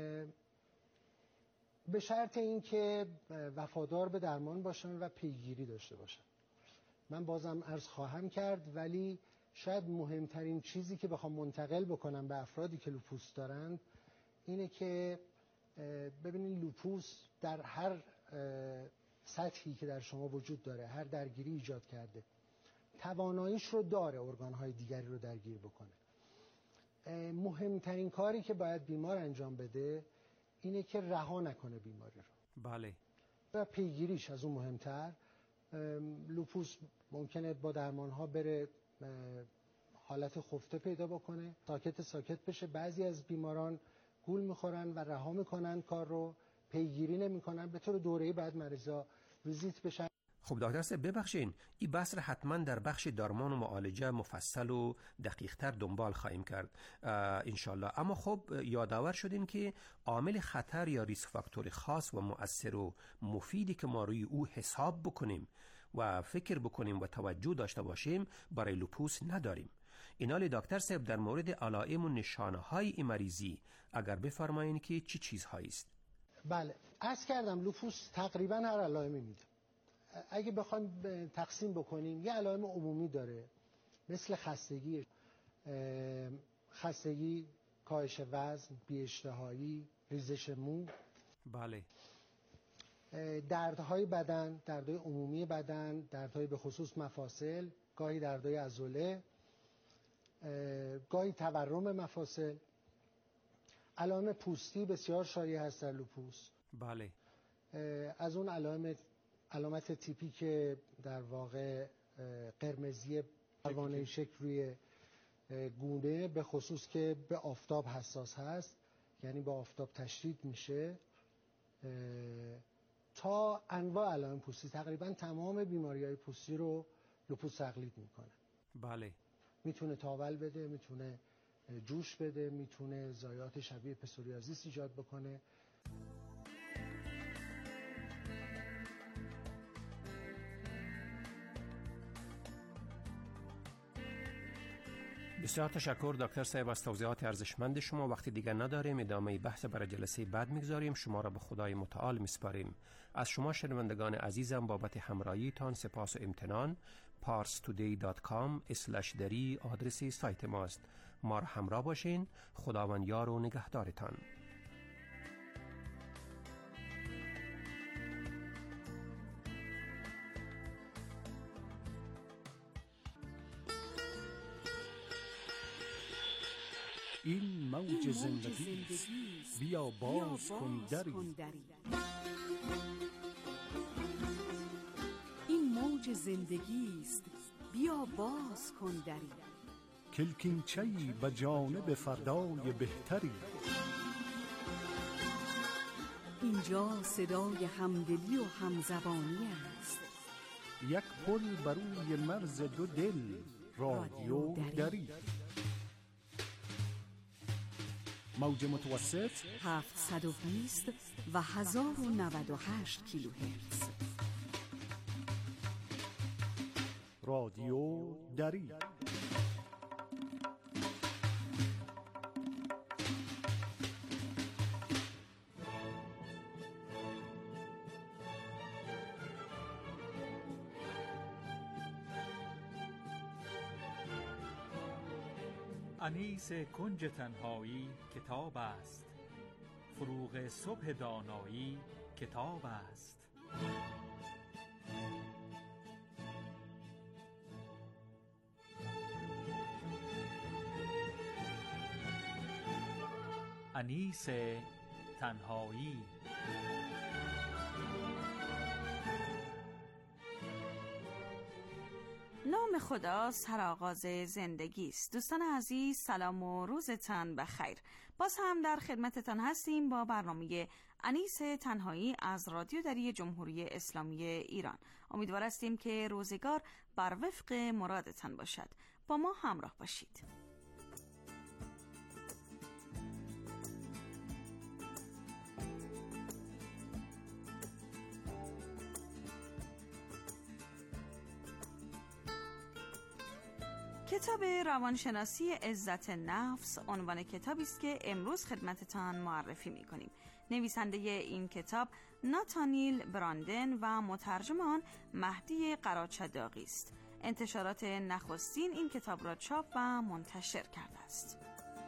Speaker 15: به شرط اینکه وفادار به درمان باشن و پیگیری داشته باشن. من بازم عرض خواهم کرد، ولی شاید مهمترین چیزی که بخوام منتقل بکنم به افرادی که لوپوس دارن اینه که ببینید لوپوس در هر سطحی که در شما وجود داره، هر درگیری ایجاد کرده، تواناییش رو داره ارگان‌های دیگری رو درگیر بکنه. مهمترین کاری که باید بیمار انجام بده اینه که رها نکنه بیماری رو.
Speaker 14: بله.
Speaker 15: و پیگیریش از اون مهمتر. لوپوس ممکنه با درمان‌ها بره حالت خفته پیدا بکنه، ساکت ساکت بشه. بعضی از بیماران گول میخورن و رها میکنن کار رو، پیگیری نمیکنن. به طور دوره‌ای بعد مریضا ویزیت بشن.
Speaker 14: خب دکتر صاحب ببخشین، این بحث را حتما در بخش درمان و معالجه مفصل و دقیق تر دنبال خواهیم کرد انشالله. اما خب یادآور شدیم که عامل خطر یا ریسک فاکتور خاص و مؤثر و مفیدی که ما روی او حساب بکنیم و فکر بکنیم و توجه داشته باشیم برای لوپوس نداریم. اینالی دکتر صاحب در مورد علائم و نشانه های این مریضی اگر بفرمایین که چی چیزهایی است؟
Speaker 15: بله، عرض کردم لوپوس تقریبا هر علائمی میده. اگه بخوایم تقسیم بکنیم، یه علائم عمومی داره مثل خستگی، خستگی، کاهش وزن، بی‌اشتهایی، ریزش مو.
Speaker 14: بله.
Speaker 15: دردهای بدن، دردهای عمومی بدن، دردهای به خصوص مفاصل، گاهی دردهای عضله، گاهی تورم مفاصل. علائم پوستی بسیار شایع هست در لوپوس.
Speaker 14: بله.
Speaker 15: از اون علائم علامت تیپی که در واقع قرمزی پروانه شکل روی گونه، به خصوص که به آفتاب حساس هست، یعنی به آفتاب تشدید میشه، تا انواع علائم پوستی. تقریبا تمام بیماری‌های پوستی رو لوپوس تقلید میکنه.
Speaker 14: بله.
Speaker 15: میتونه تاول بده، میتونه جوش بده، میتونه ضایعات شبیه پسوریازیس ایجاد بکنه.
Speaker 14: بسیار تشکر دکتر صاحب از توضیحات ارزشمند شما. وقتی دیگر نداریم، ادامه بحث برای جلسه بعد میگذاریم. شما را به خدای متعال میسپاریم. از شما شنوندگان عزیزم بابت همراهیتان سپاس و امتنان. پارس تودی دات کام اسلش دری آدرس سایت ماست. ما را همراه باشین. خداوند یار و نگهدارتان.
Speaker 2: این موج زندگی است، بیا باز کن دری.
Speaker 3: این موج زندگی است، بیا باز کن دری.
Speaker 2: کلکینچه‌ای به جانب فردای بهتری.
Speaker 3: اینجا صدای همدلی و همزبانی است.
Speaker 2: یک پل بر روی مرز دو دل، رادیو دری. موج متوسط
Speaker 3: هفتصد و بیست و هزار و نود و هشت کیلوهرتز.
Speaker 2: رادیو دری.
Speaker 17: انیس کنج تنهایی کتاب است، فروغ صبح دانایی کتاب است. انیس تنهایی.
Speaker 1: نام خدا سرآغاز زندگی است. دوستان عزیز، سلام و روزتان بخیر. باز هم در خدمتتان هستیم با برنامه انیس تنهایی از رادیو دری جمهوری اسلامی ایران. امیدوار هستیم که روزگار بر وفق مرادتان باشد. با ما همراه باشید. کتاب روانشناسی عزت نفس عنوان کتابی است که امروز خدمتتان معرفی می‌کنیم. نویسنده این کتاب ناتانیل براندن و مترجم آن مهدی قراچداغی است. انتشارات نخستین این کتاب را چاپ و منتشر کرده است.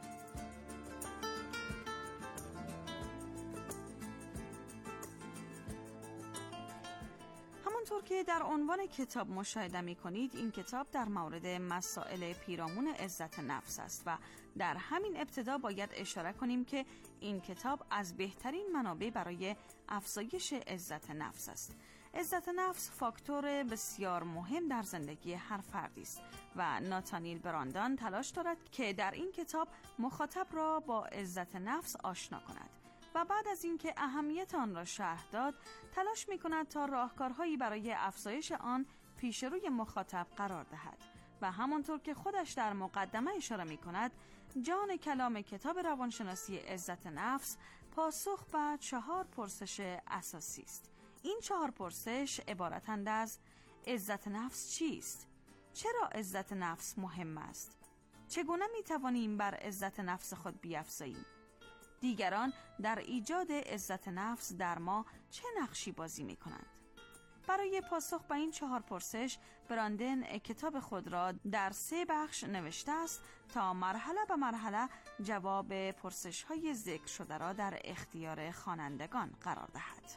Speaker 1: همونطور که در عنوان کتاب مشاهده می کنید، این کتاب در مورد مسائل پیرامون عزت نفس است و در همین ابتدا باید اشاره کنیم که این کتاب از بهترین منابع برای افزایش عزت نفس است. عزت نفس فاکتور بسیار مهم در زندگی هر فردی است و ناتانیل براندان تلاش دارد که در این کتاب مخاطب را با عزت نفس آشنا کند. و بعد از اینکه اهمیت آن را شرح داد، تلاش می‌کند تا راهکارهایی برای افزایش آن پیش روی مخاطب قرار دهد و همانطور که خودش در مقدمه اشاره می‌کند، جان کلام کتاب روانشناسی عزت نفس پاسخ به چهار پرسش اساسی است. این چهار پرسش عبارتند از: عزت نفس چیست؟ چرا عزت نفس مهم است؟ چگونه می‌توانیم بر عزت نفس خود بیفزاییم؟ دیگران در ایجاد عزت نفس در ما چه نقشی بازی می‌کنند؟ برای پاسخ به این چهار پرسش، براندن کتاب خود را در سه بخش نوشته است تا مرحله به مرحله جواب پرسش‌های ذکر شده را در اختیار خوانندگان قرار دهد.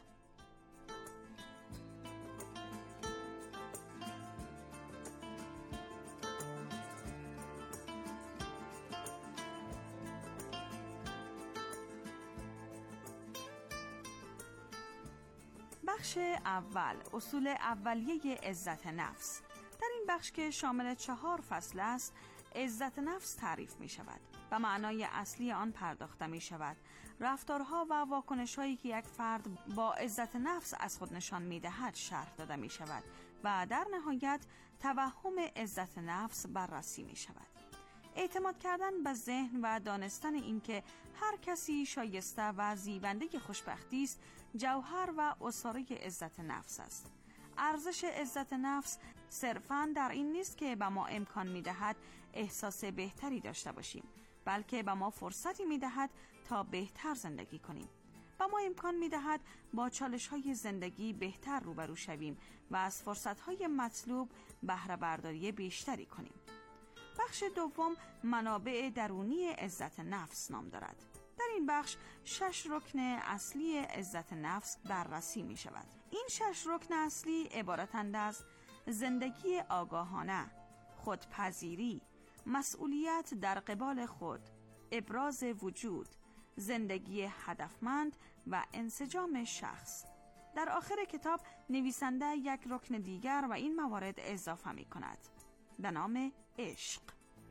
Speaker 1: بخش اول، اصول اولیه عزت نفس. در این بخش که شامل چهار فصل است، عزت نفس تعریف می شود و معنای اصلی آن پرداخته می شود. رفتارها و واکنش‌هایی که یک فرد با عزت نفس از خود نشان می دهد شرح داده می شود و در نهایت توهم عزت نفس بررسی می شود. اعتماد کردن به ذهن و دانستن اینکه هر کسی شایسته و زیبنده خوشبختی است، جوهر و اساره عزت نفس است. ارزش عزت نفس صرفاً در این نیست که به ما امکان می‌دهد احساس بهتری داشته باشیم، بلکه به ما فرصتی می‌دهد تا بهتر زندگی کنیم. به ما امکان می‌دهد با چالش‌های زندگی بهتر روبرو شویم و از فرصت‌های مطلوب بهره برداری بیشتری کنیم. بخش دوم، منابع درونی عزت نفس نام دارد. در این بخش شش رکن اصلی عزت نفس بررسی می شود. این شش رکن اصلی عبارتند از زندگی آگاهانه، خودپذیری، مسئولیت در قبال خود، ابراز وجود، زندگی هدفمند و انسجام شخص. در آخر کتاب نویسنده یک رکن دیگر و این موارد اضافه می کند به نام عشق.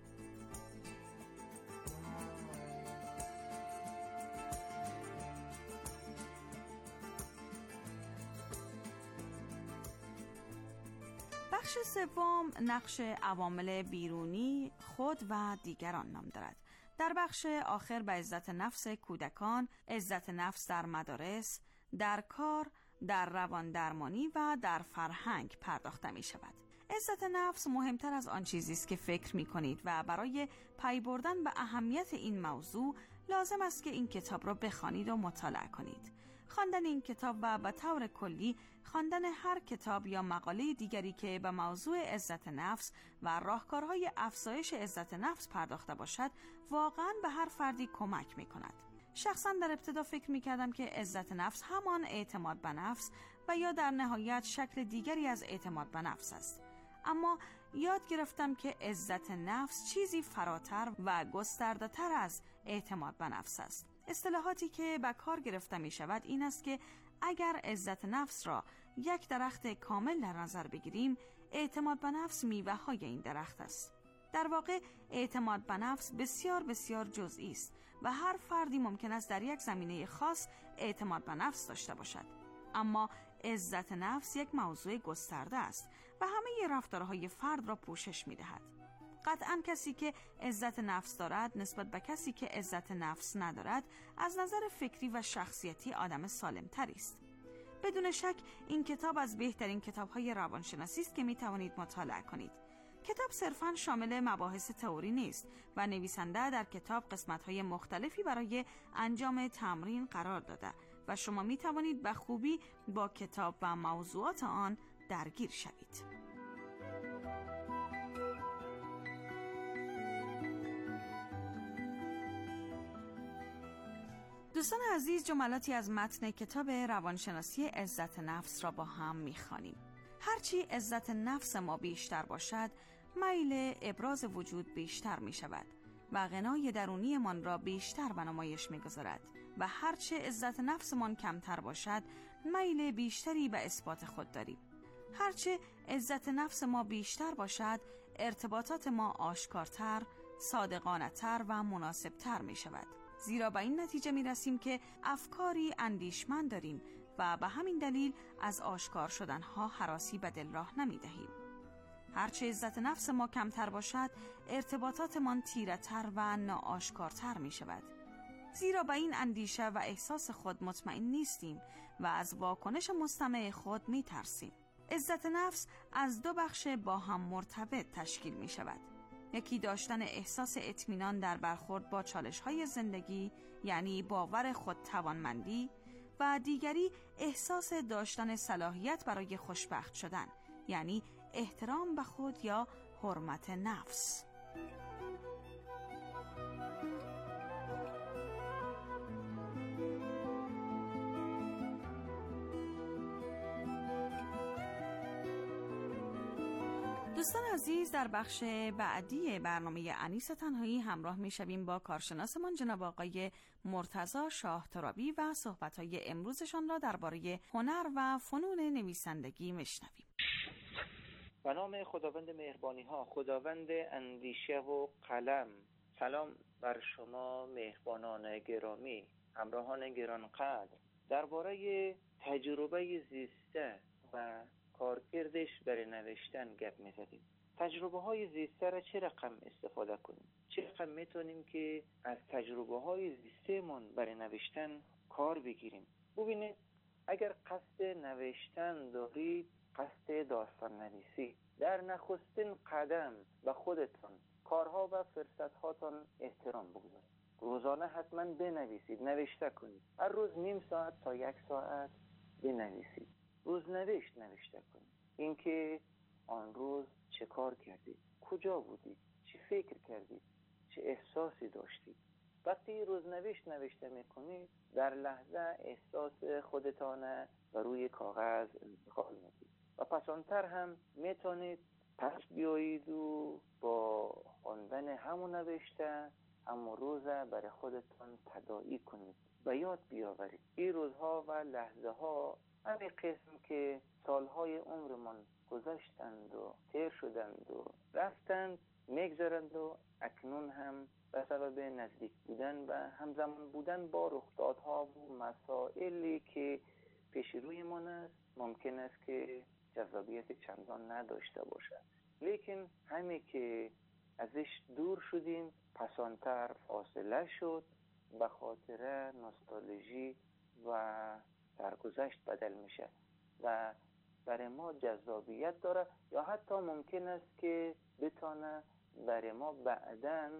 Speaker 1: بخش سوم، نقش عوامل بیرونی، خود و دیگران نام دارد. در بخش آخر به عزت نفس کودکان، عزت نفس در مدارس، در کار، در روان درمانی و در فرهنگ پرداخته می شود. عزت نفس مهمتر از آن چیزی است که فکر می کنید و برای پی بردن به اهمیت این موضوع لازم است که این کتاب را بخوانید و مطالعه کنید. خواندن این کتاب و به طور کلی خواندن هر کتاب یا مقاله دیگری که به موضوع عزت نفس و راهکارهای افزایش عزت نفس پرداخته باشد واقعاً به هر فردی کمک می کند. شخصاً در ابتدا فکر می کردم که عزت نفس همان اعتماد به نفس و یا در نهایت شکل دیگری از اعتماد به نفس است. اما یاد گرفتم که عزت نفس چیزی فراتر و گسترده‌تر از اعتماد به نفس است. اصطلاحاتی که به کار گرفته می شود این است که اگر عزت نفس را یک درخت کامل در نظر بگیریم، اعتماد به نفس میوه های این درخت است. در واقع اعتماد به نفس بسیار بسیار جزئی است و هر فردی ممکن است در یک زمینه خاص اعتماد به نفس داشته باشد. اما عزت نفس یک موضوع گسترده است و همه رفتارهای فرد را پوشش می دهد. قطعاً کسی که عزت نفس دارد نسبت به کسی که عزت نفس ندارد از نظر فکری و شخصیتی آدم سالم تری است. بدون شک این کتاب از بهترین کتاب‌های روانشناسی است که می توانید مطالعه کنید. کتاب صرفاً شامل مباحث تئوری نیست و نویسنده در کتاب قسمت‌های مختلفی برای انجام تمرین قرار داده و شما می توانید به خوبی با کتاب و موضوعات آن درگیر شوید. دوستان عزیز، جملاتی از متن کتاب روانشناسی عزت نفس را با هم می‌خوانیم. هرچی عزت نفس ما بیشتر باشد، میل ابراز وجود بیشتر می شود و غنای درونی من را بیشتر به نمایش می گذارد و هرچه عزت نفس من کمتر باشد، میل بیشتری به اثبات خود داریم. هرچه عزت نفس ما بیشتر باشد، ارتباطات ما آشکارتر، صادقانه‌تر و مناسبتر می شود. زیرا به این نتیجه می رسیم که افکاری اندیشمند داریم و به همین دلیل از آشکار شدنها هراسی به دل راه نمی دهیم. هرچه عزت نفس ما کمتر باشد، ارتباطاتمان تیره‌تر و ناآشکارتر می شود. زیرا به این اندیشه و احساس خود مطمئن نیستیم و از واکنش مستمع خود می ترسیم. عزت نفس از دو بخش با هم مرتبط تشکیل می شود. یکی داشتن احساس اطمینان در برخورد با چالش‌های زندگی، یعنی باور خود توانمندی، و دیگری احساس داشتن صلاحیت برای خوشبخت شدن، یعنی احترام به خود یا حرمت نفس. دوستان عزیز، در بخش بعدی برنامه انیس تنهایی همراه می شویم با کارشناسمان جناب آقای مرتضی شاه ترابی و صحبت‌های امروزشان را درباره هنر و فنون نویسندگی میشنویم.
Speaker 18: به نام خداوند مهربانی ها، خداوند اندیشه و قلم. سلام بر شما مهربانان گرامی، همراهان گرانقدر. درباره تجربه زیسته و کارکردش برای نوشتن گپ می‌زدیم. تجربه های زیسته را چه رقم استفاده کنیم؟ چه رقم میتونیم که از تجربه های زیسته من برای نوشتن کار بگیریم؟ ببینید، اگر قصد نوشتن دارید، قصد داستان نویسی، در نخستین قدم به خودتان، کارها و فرصتهاتان احترام بگذارید. روزانه حتما بنویسید، نوشته کنید. هر روز نیم ساعت تا یک ساعت بنویسید. روزنوشت نوشته کنید. اینکه آن روز چه کار کردید، کجا بودید، چه فکر کردید، چه احساسی داشتید. وقتی روزنوشت نوشته میکنید، در لحظه احساس خودتان و روی کاغذ انتقال میدید و پسانتر هم میتونید پس بیایید و با خواندن همون نوشته همون روز برای خودتان تداعی کنید و یاد بیاورید. این روزها و لحظه ها همین قسم که سالهای عمرمان گذشتند و تیر شدند و رفتند میگذرند و اکنون هم به سبب نزدیک بودن و همزمان بودن با رخدادها و مسائلی که پیش روی من است، ممکن است که جذابیت چندان نداشته باشد. لیکن همین که ازش دور شدیم، پسانتر فاصله شد، به خاطر نوستالژی و سرگذشت بدل میشه و برای ما جذابیت داره، یا حتی ممکن است که بتونه برای ما بعداً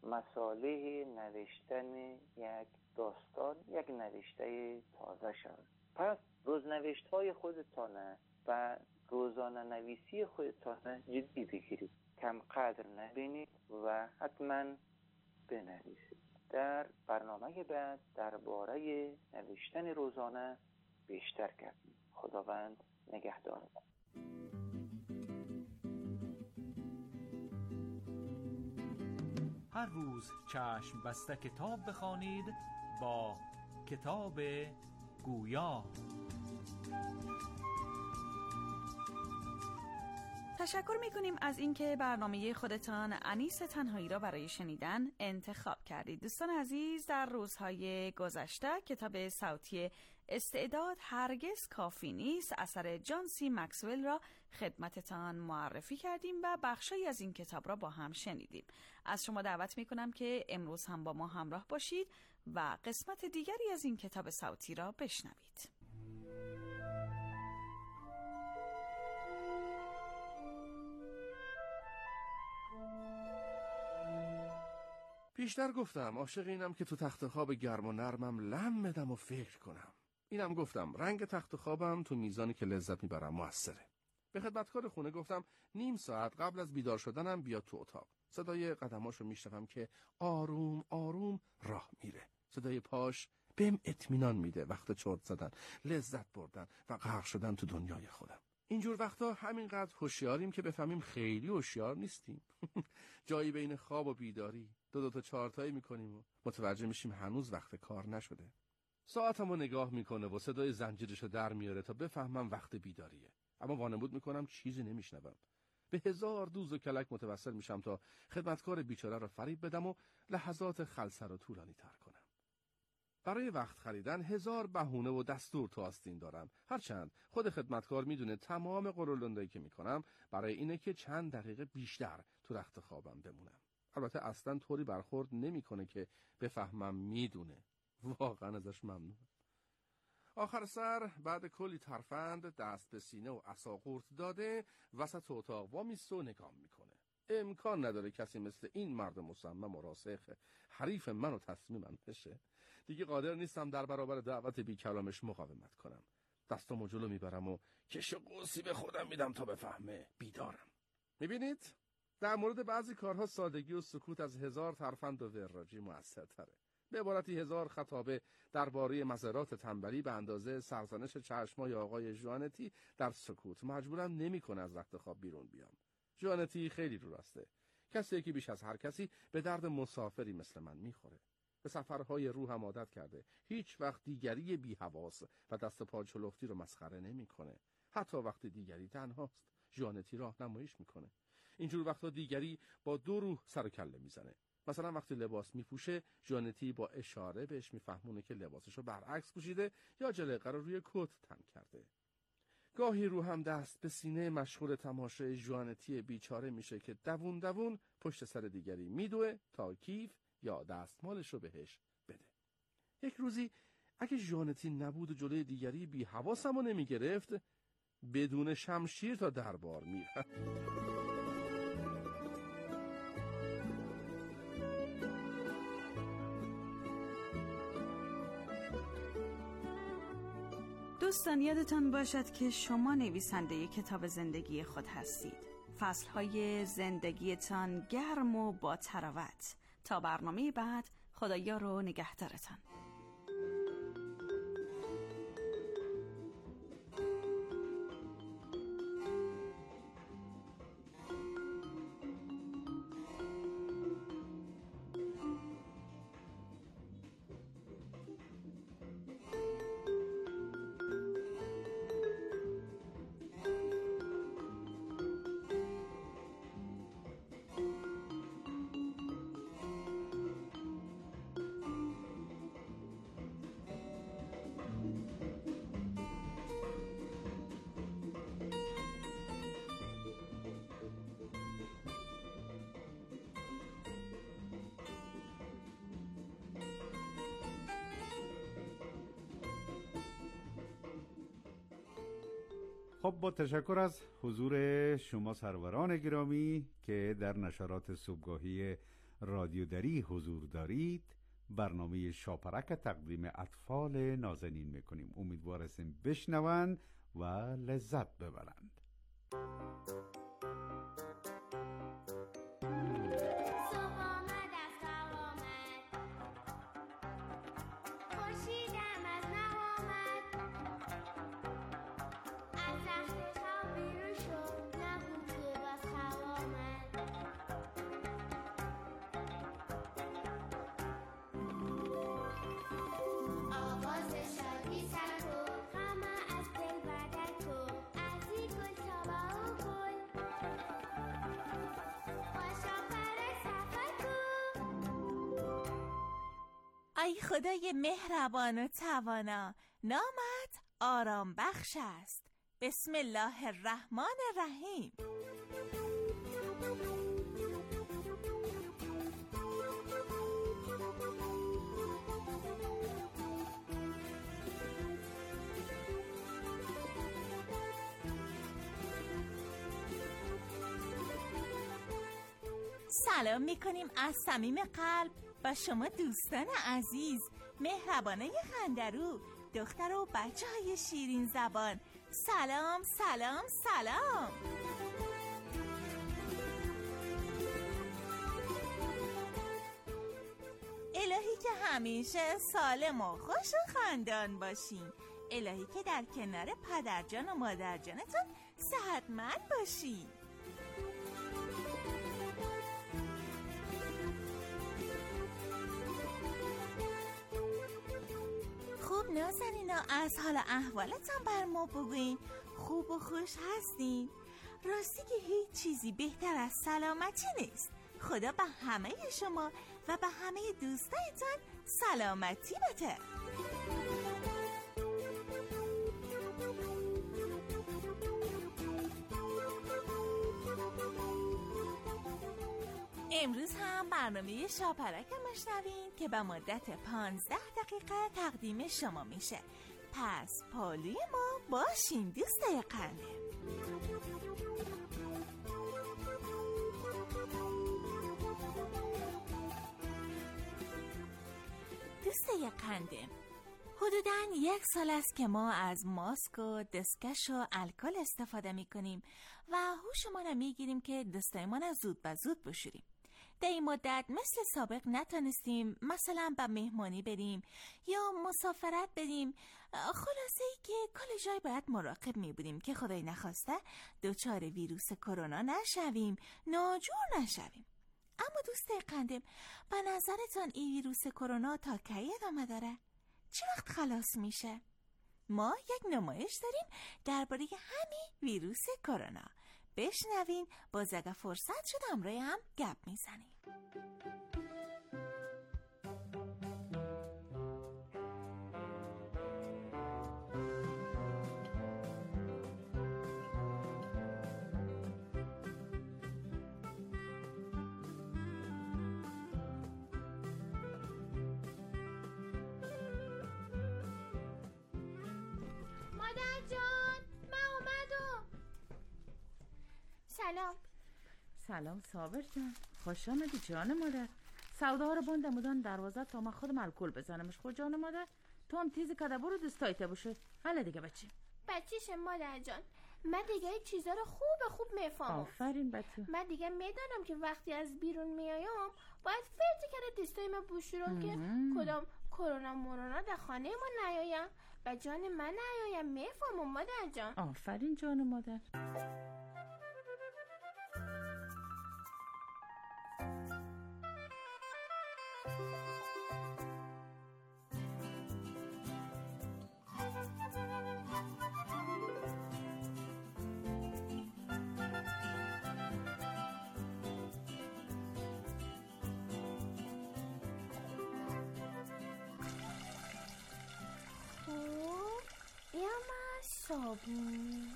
Speaker 18: مصالح نوشتن یک داستان، یک نوشته تازه شود. پس روزنوشت های خودتانه و روزانه نویسی خودتانه جدی بگیرید، کم قدر نبینید و حتما بنویسید. در برنامه بعد درباره نوشتن روزانه بیشتر کردیم. خداوند نگهدارتان.
Speaker 17: هر روز چشم بسته کتاب بخوانید با کتاب گویا.
Speaker 1: تشکر میکنیم از اینکه برنامه خودتان انیس تنهایی را برای شنیدن انتخاب کردید. دوستان عزیز، در روزهای گذشته کتاب صوتی استعداد هرگز کافی نیست اثر جان سی مکسول را خدمتتان معرفی کردیم و بخشی از این کتاب را با هم شنیدیم. از شما دعوت میکنم که امروز هم با ما همراه باشید و قسمت دیگری از این کتاب صوتی را بشنوید.
Speaker 19: پیشتر گفتم عاشق اینم که تو تخت خواب گرم و نرمم لم بدم و فکر کنم. اینم گفتم رنگ تخت خوابم تو میزانی که لذت میبرم موثره. به خدمتکار خونه گفتم نیم ساعت قبل از بیدار شدنم بیاد تو اتاق. صدای قدماشو میشنوم که آروم آروم راه میره. صدای پاش بهم اطمینان میده وقت چرت زدن، لذت بردن و غرق شدن تو دنیای خودم. اینجور وقتا همینقدر هوشیاریم که بفهمیم خیلی هوشیار نیستیم. جایی بین خواب و بیداری دو دو تا چهارتایی میکنیم و متوجه میشیم هنوز وقت کار نشده. ساعتمو نگاه میکنه و صدای زنجیرشو در میاره تا بفهمم وقت بیداریه، اما وانمود میکنم چیزی نمیشنوم. به هزار دوز و کلک متوسل میشم تا خدمتکار بیچاره رو فریب بدم و لحظات خلسه رو طولانی تر کنم. برای وقت خریدن هزار بهونه و دستور تو آستین دارم. هرچند خود خدمتکار میدونه تمام قرولندایی که میکنم برای اینه که چند دقیقه بیشتر تو رخت خوابم بمونم. البته اصلا طوری برخورد نمیکنه که بفهمم میدونه. واقعا ازش ممنونم. آخر سر بعد کلی ترفند دست به سینه و عصا قورت داده وسط اتاق وامیسته و نگام میکنه. امکان نداره کسی مثل این مرد مصمم و راسخ حریف من و تصمیمم بشه. دیگه قادر نیستم در برابر دعوت بی کلامش مقاومت کنم. دستامو جلو میبرم و کش و قوسی به خودم میدم تا بفهمه بیدارم. میبینید؟ در مورد بعضی کارها سادگی و سکوت از هزار ترفند و وراجی موثرتره. به عبارتی هزار خطابه درباره مزرات تنبلی به اندازه سرزنش چشمای آقای ژوانتی در سکوت مجبورم نمیکنه از رخت خواب بیرون بیام. ژوانتی خیلی رو راسته. کسی که بیش از هر کسی به درد مسافری مثل من میخوره. به سفرهای روحم عادت کرده. هیچ وقت دیگری بی حواس و دست پا چلفتی رو مسخره نمیکنه. حتی وقتی دیگری تنهاست، ژوانتی راهنماییش میکنه. اینجور وقتا دیگری با دو روح سر و کله میزنه. مثلا وقتی لباس میپوشه، ژوانتی با اشاره بهش میفهمونه که لباسشو برعکس پوشیده یا جلیقه رو روی کت تن کرده. گاهی رو هم دست به سینه مشغول تماشای ژوانتی بیچاره میشه که دوون دوون پشت سر دیگری میدوه تا کیف یا دستمالش رو بهش بده. یک روزی اگه ژوانتی نبود و جلوی دیگری بی حواسمو نمیگرفت، بدون شمشیر تا دربار میرم.
Speaker 1: دوستان یادتان باشد که شما نویسنده کتاب زندگی خود هستید. فصلهای زندگیتان گرم و با تراوت. تا برنامه بعد، خدایا رو نگهدارتان.
Speaker 12: خب با تشکر از حضور شما سروران گرامی که در نشرات صبحگاهی رادیو دری حضور دارید، برنامه شاپرک تقدیم اطفال نازنین میکنیم. امیدوار هستیم بشنوند و لذت ببرند.
Speaker 20: ای خدای مهربان و توانا، نامت آرام بخش است. بسم الله الرحمن الرحیم. سلام میکنیم از صمیم قلب با شما دوستان عزیز، مهربانه خندرو، دختر و بچه های شیرین زبان. سلام سلام سلام. الهی که همیشه سالم و خوش و خندان باشین. الهی که در کنار پدرجان و مادرجانتون صحتمند باشین. خوب نازنینا، از حال احوالتان بر ما بگوین. خوب و خوش هستین؟ راستی که هیچ چیزی بهتر از سلامتی نیست. خدا به همه شما و به همه دوستایتان سلامتی بده. امروز هم برنامه شاپرک مشنوین که به مدت پانزده دقیقه تقدیم شما میشه. پس پالوی ما باشین دوستای قندم. دوستای قندم، حدوداً یک سال است که ما از ماسک و دستکش و الکل استفاده میکنیم و هوشمان میگیریم که دستایمان از زود به زود بشوریم. در این مدت مثل سابق نتونستیم مثلا به مهمانی بریم یا مسافرت بریم. خلاصه ای که کل جای باید مراقب می بودیم که خدای نخواسته دچار ویروس کرونا نشویم، ناجور نشویم. اما دوست قندم، به نظرتان این ویروس کرونا تا کی ادامه داره؟ چه وقت خلاص میشه؟ ما یک نمایش داریم درباره همین ویروس کرونا. بشنوین، باز اگه فرصت شد همراه هم گپ میزنیم.
Speaker 7: مادر جان، من اومدم. سلام.
Speaker 1: سلام صابر جان، خوش آمدی جان مادر. سودا ها رو بندم بودن دروازه تا من خودم الکل بزنمش. خود جان مادر تو هم تیزی کده برو دستایته باشه. حالا دیگه بچه
Speaker 7: بچیشه مادر جان، من دیگه این چیزا رو خوب خوب میفهمم.
Speaker 1: آفرین بچه.
Speaker 7: من دیگه میدانم که وقتی از بیرون میایم باید فرض کرده دستای من بشورم که کدام کرونا مورونا در خانه ما نیایم و جان من نیایم. میفهمم مادر جان.
Speaker 1: آفرین جان مادر.
Speaker 7: صابون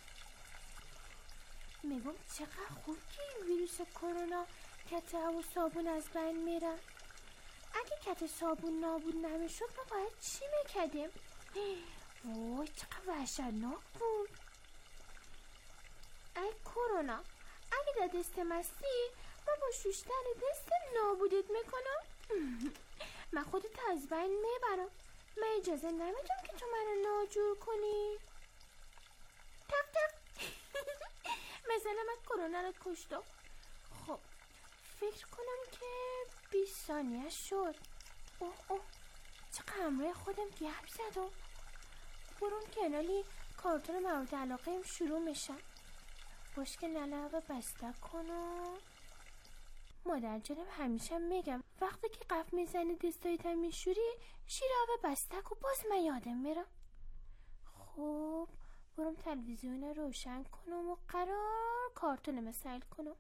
Speaker 7: میگم چقدر خوب که این ویروس کرونا کته و صابون از بین میره. اگه کته صابون نابود نمیشد ما باید چی میکردیم؟ وای چقدر وحشتناک بود. ای کرونا، اگه در دست مستی من با شوشتن دست نابودت میکنم. من خودت از بین میبرم. من اجازه نمیدم که تو منو ناجور کنی. تق تق. مثلا من کرونا رو کشتم. خب فکر کنم که بیست ثانیه شد. اوه اوه چقدر همراه خودم گپ زدم. برون کنالی کارتون مورد علاقه هم شروع میشم. باش که نلعبه بسته کنم. مادر جانم همیشه میگم وقتی که قف میزنی دستایت هم میشوری شیرابه بستک و باز من یادم میرم. خب برم تلویزیون روشن کنم و قرار کارتون مسائل کنم.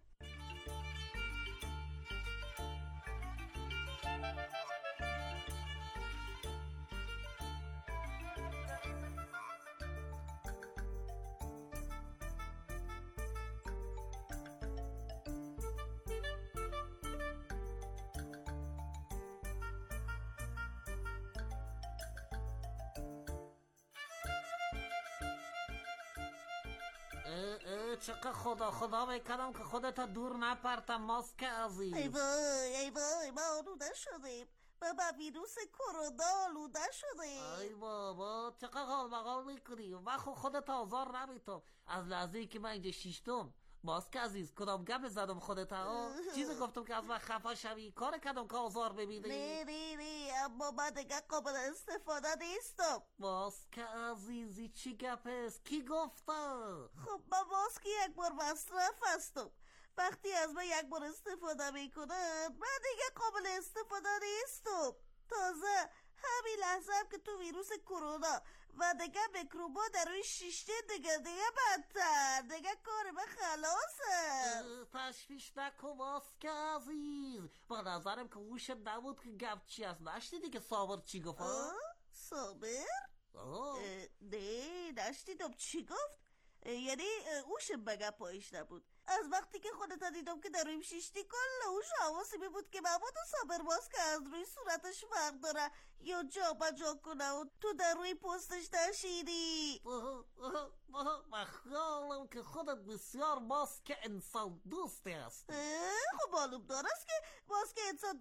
Speaker 21: چقدر خدا خدا میکنم که خودت دور نپرتم ماسک عزیز.
Speaker 22: ای وای ای وای ما آلوده شدیم. ما با ویروس کرونا آلوده شدیم.
Speaker 21: ای بابا چقدر حال مقال میکنی. من خود خودت آزار نمیتم. از لحظه که من اینجا شیشتم ماسک عزیز کدام گپ زدم خودت ها. چیزی گفتم که از من خفا شوی. کار کردم که آزار ببینی.
Speaker 22: نه نه نه اما من دیگه قابل استفاده نیستم.
Speaker 21: ماسک عزیزی چی گپ است؟ کی گفته؟
Speaker 22: خب من ماسک یک بار مصرف هستم. وقتی از من یک بار استفاده میکنن من دیگه قابل استفاده نیستم. تازه همین لحظه هم که تو ویروس کرونا و دیگه میکروبا در روی شیشته دیگه دیگه بدتر دیگه کار من خلاصه.
Speaker 21: تشویش نکن ماسک عزیز، با نظرم که هوش نبود که گفت چی از نشنیدی که صابر چی گفت؟
Speaker 22: صابر؟ نه نشنیدم چی گفت؟ یعنی اوشم بگه پایش نبود. از وقتی که خودت دیدم که در رویم شیشتی کل اوش حواسی می بود که محمود صابر ماسک از روی صورتش فرق داره یا جا بجا کنه و تو در روی پستش نشیدی.
Speaker 21: من خیالم که خودت بسیار ماسک انسان دوستی هستی.
Speaker 22: خب معلوم دارست که ماسک انسان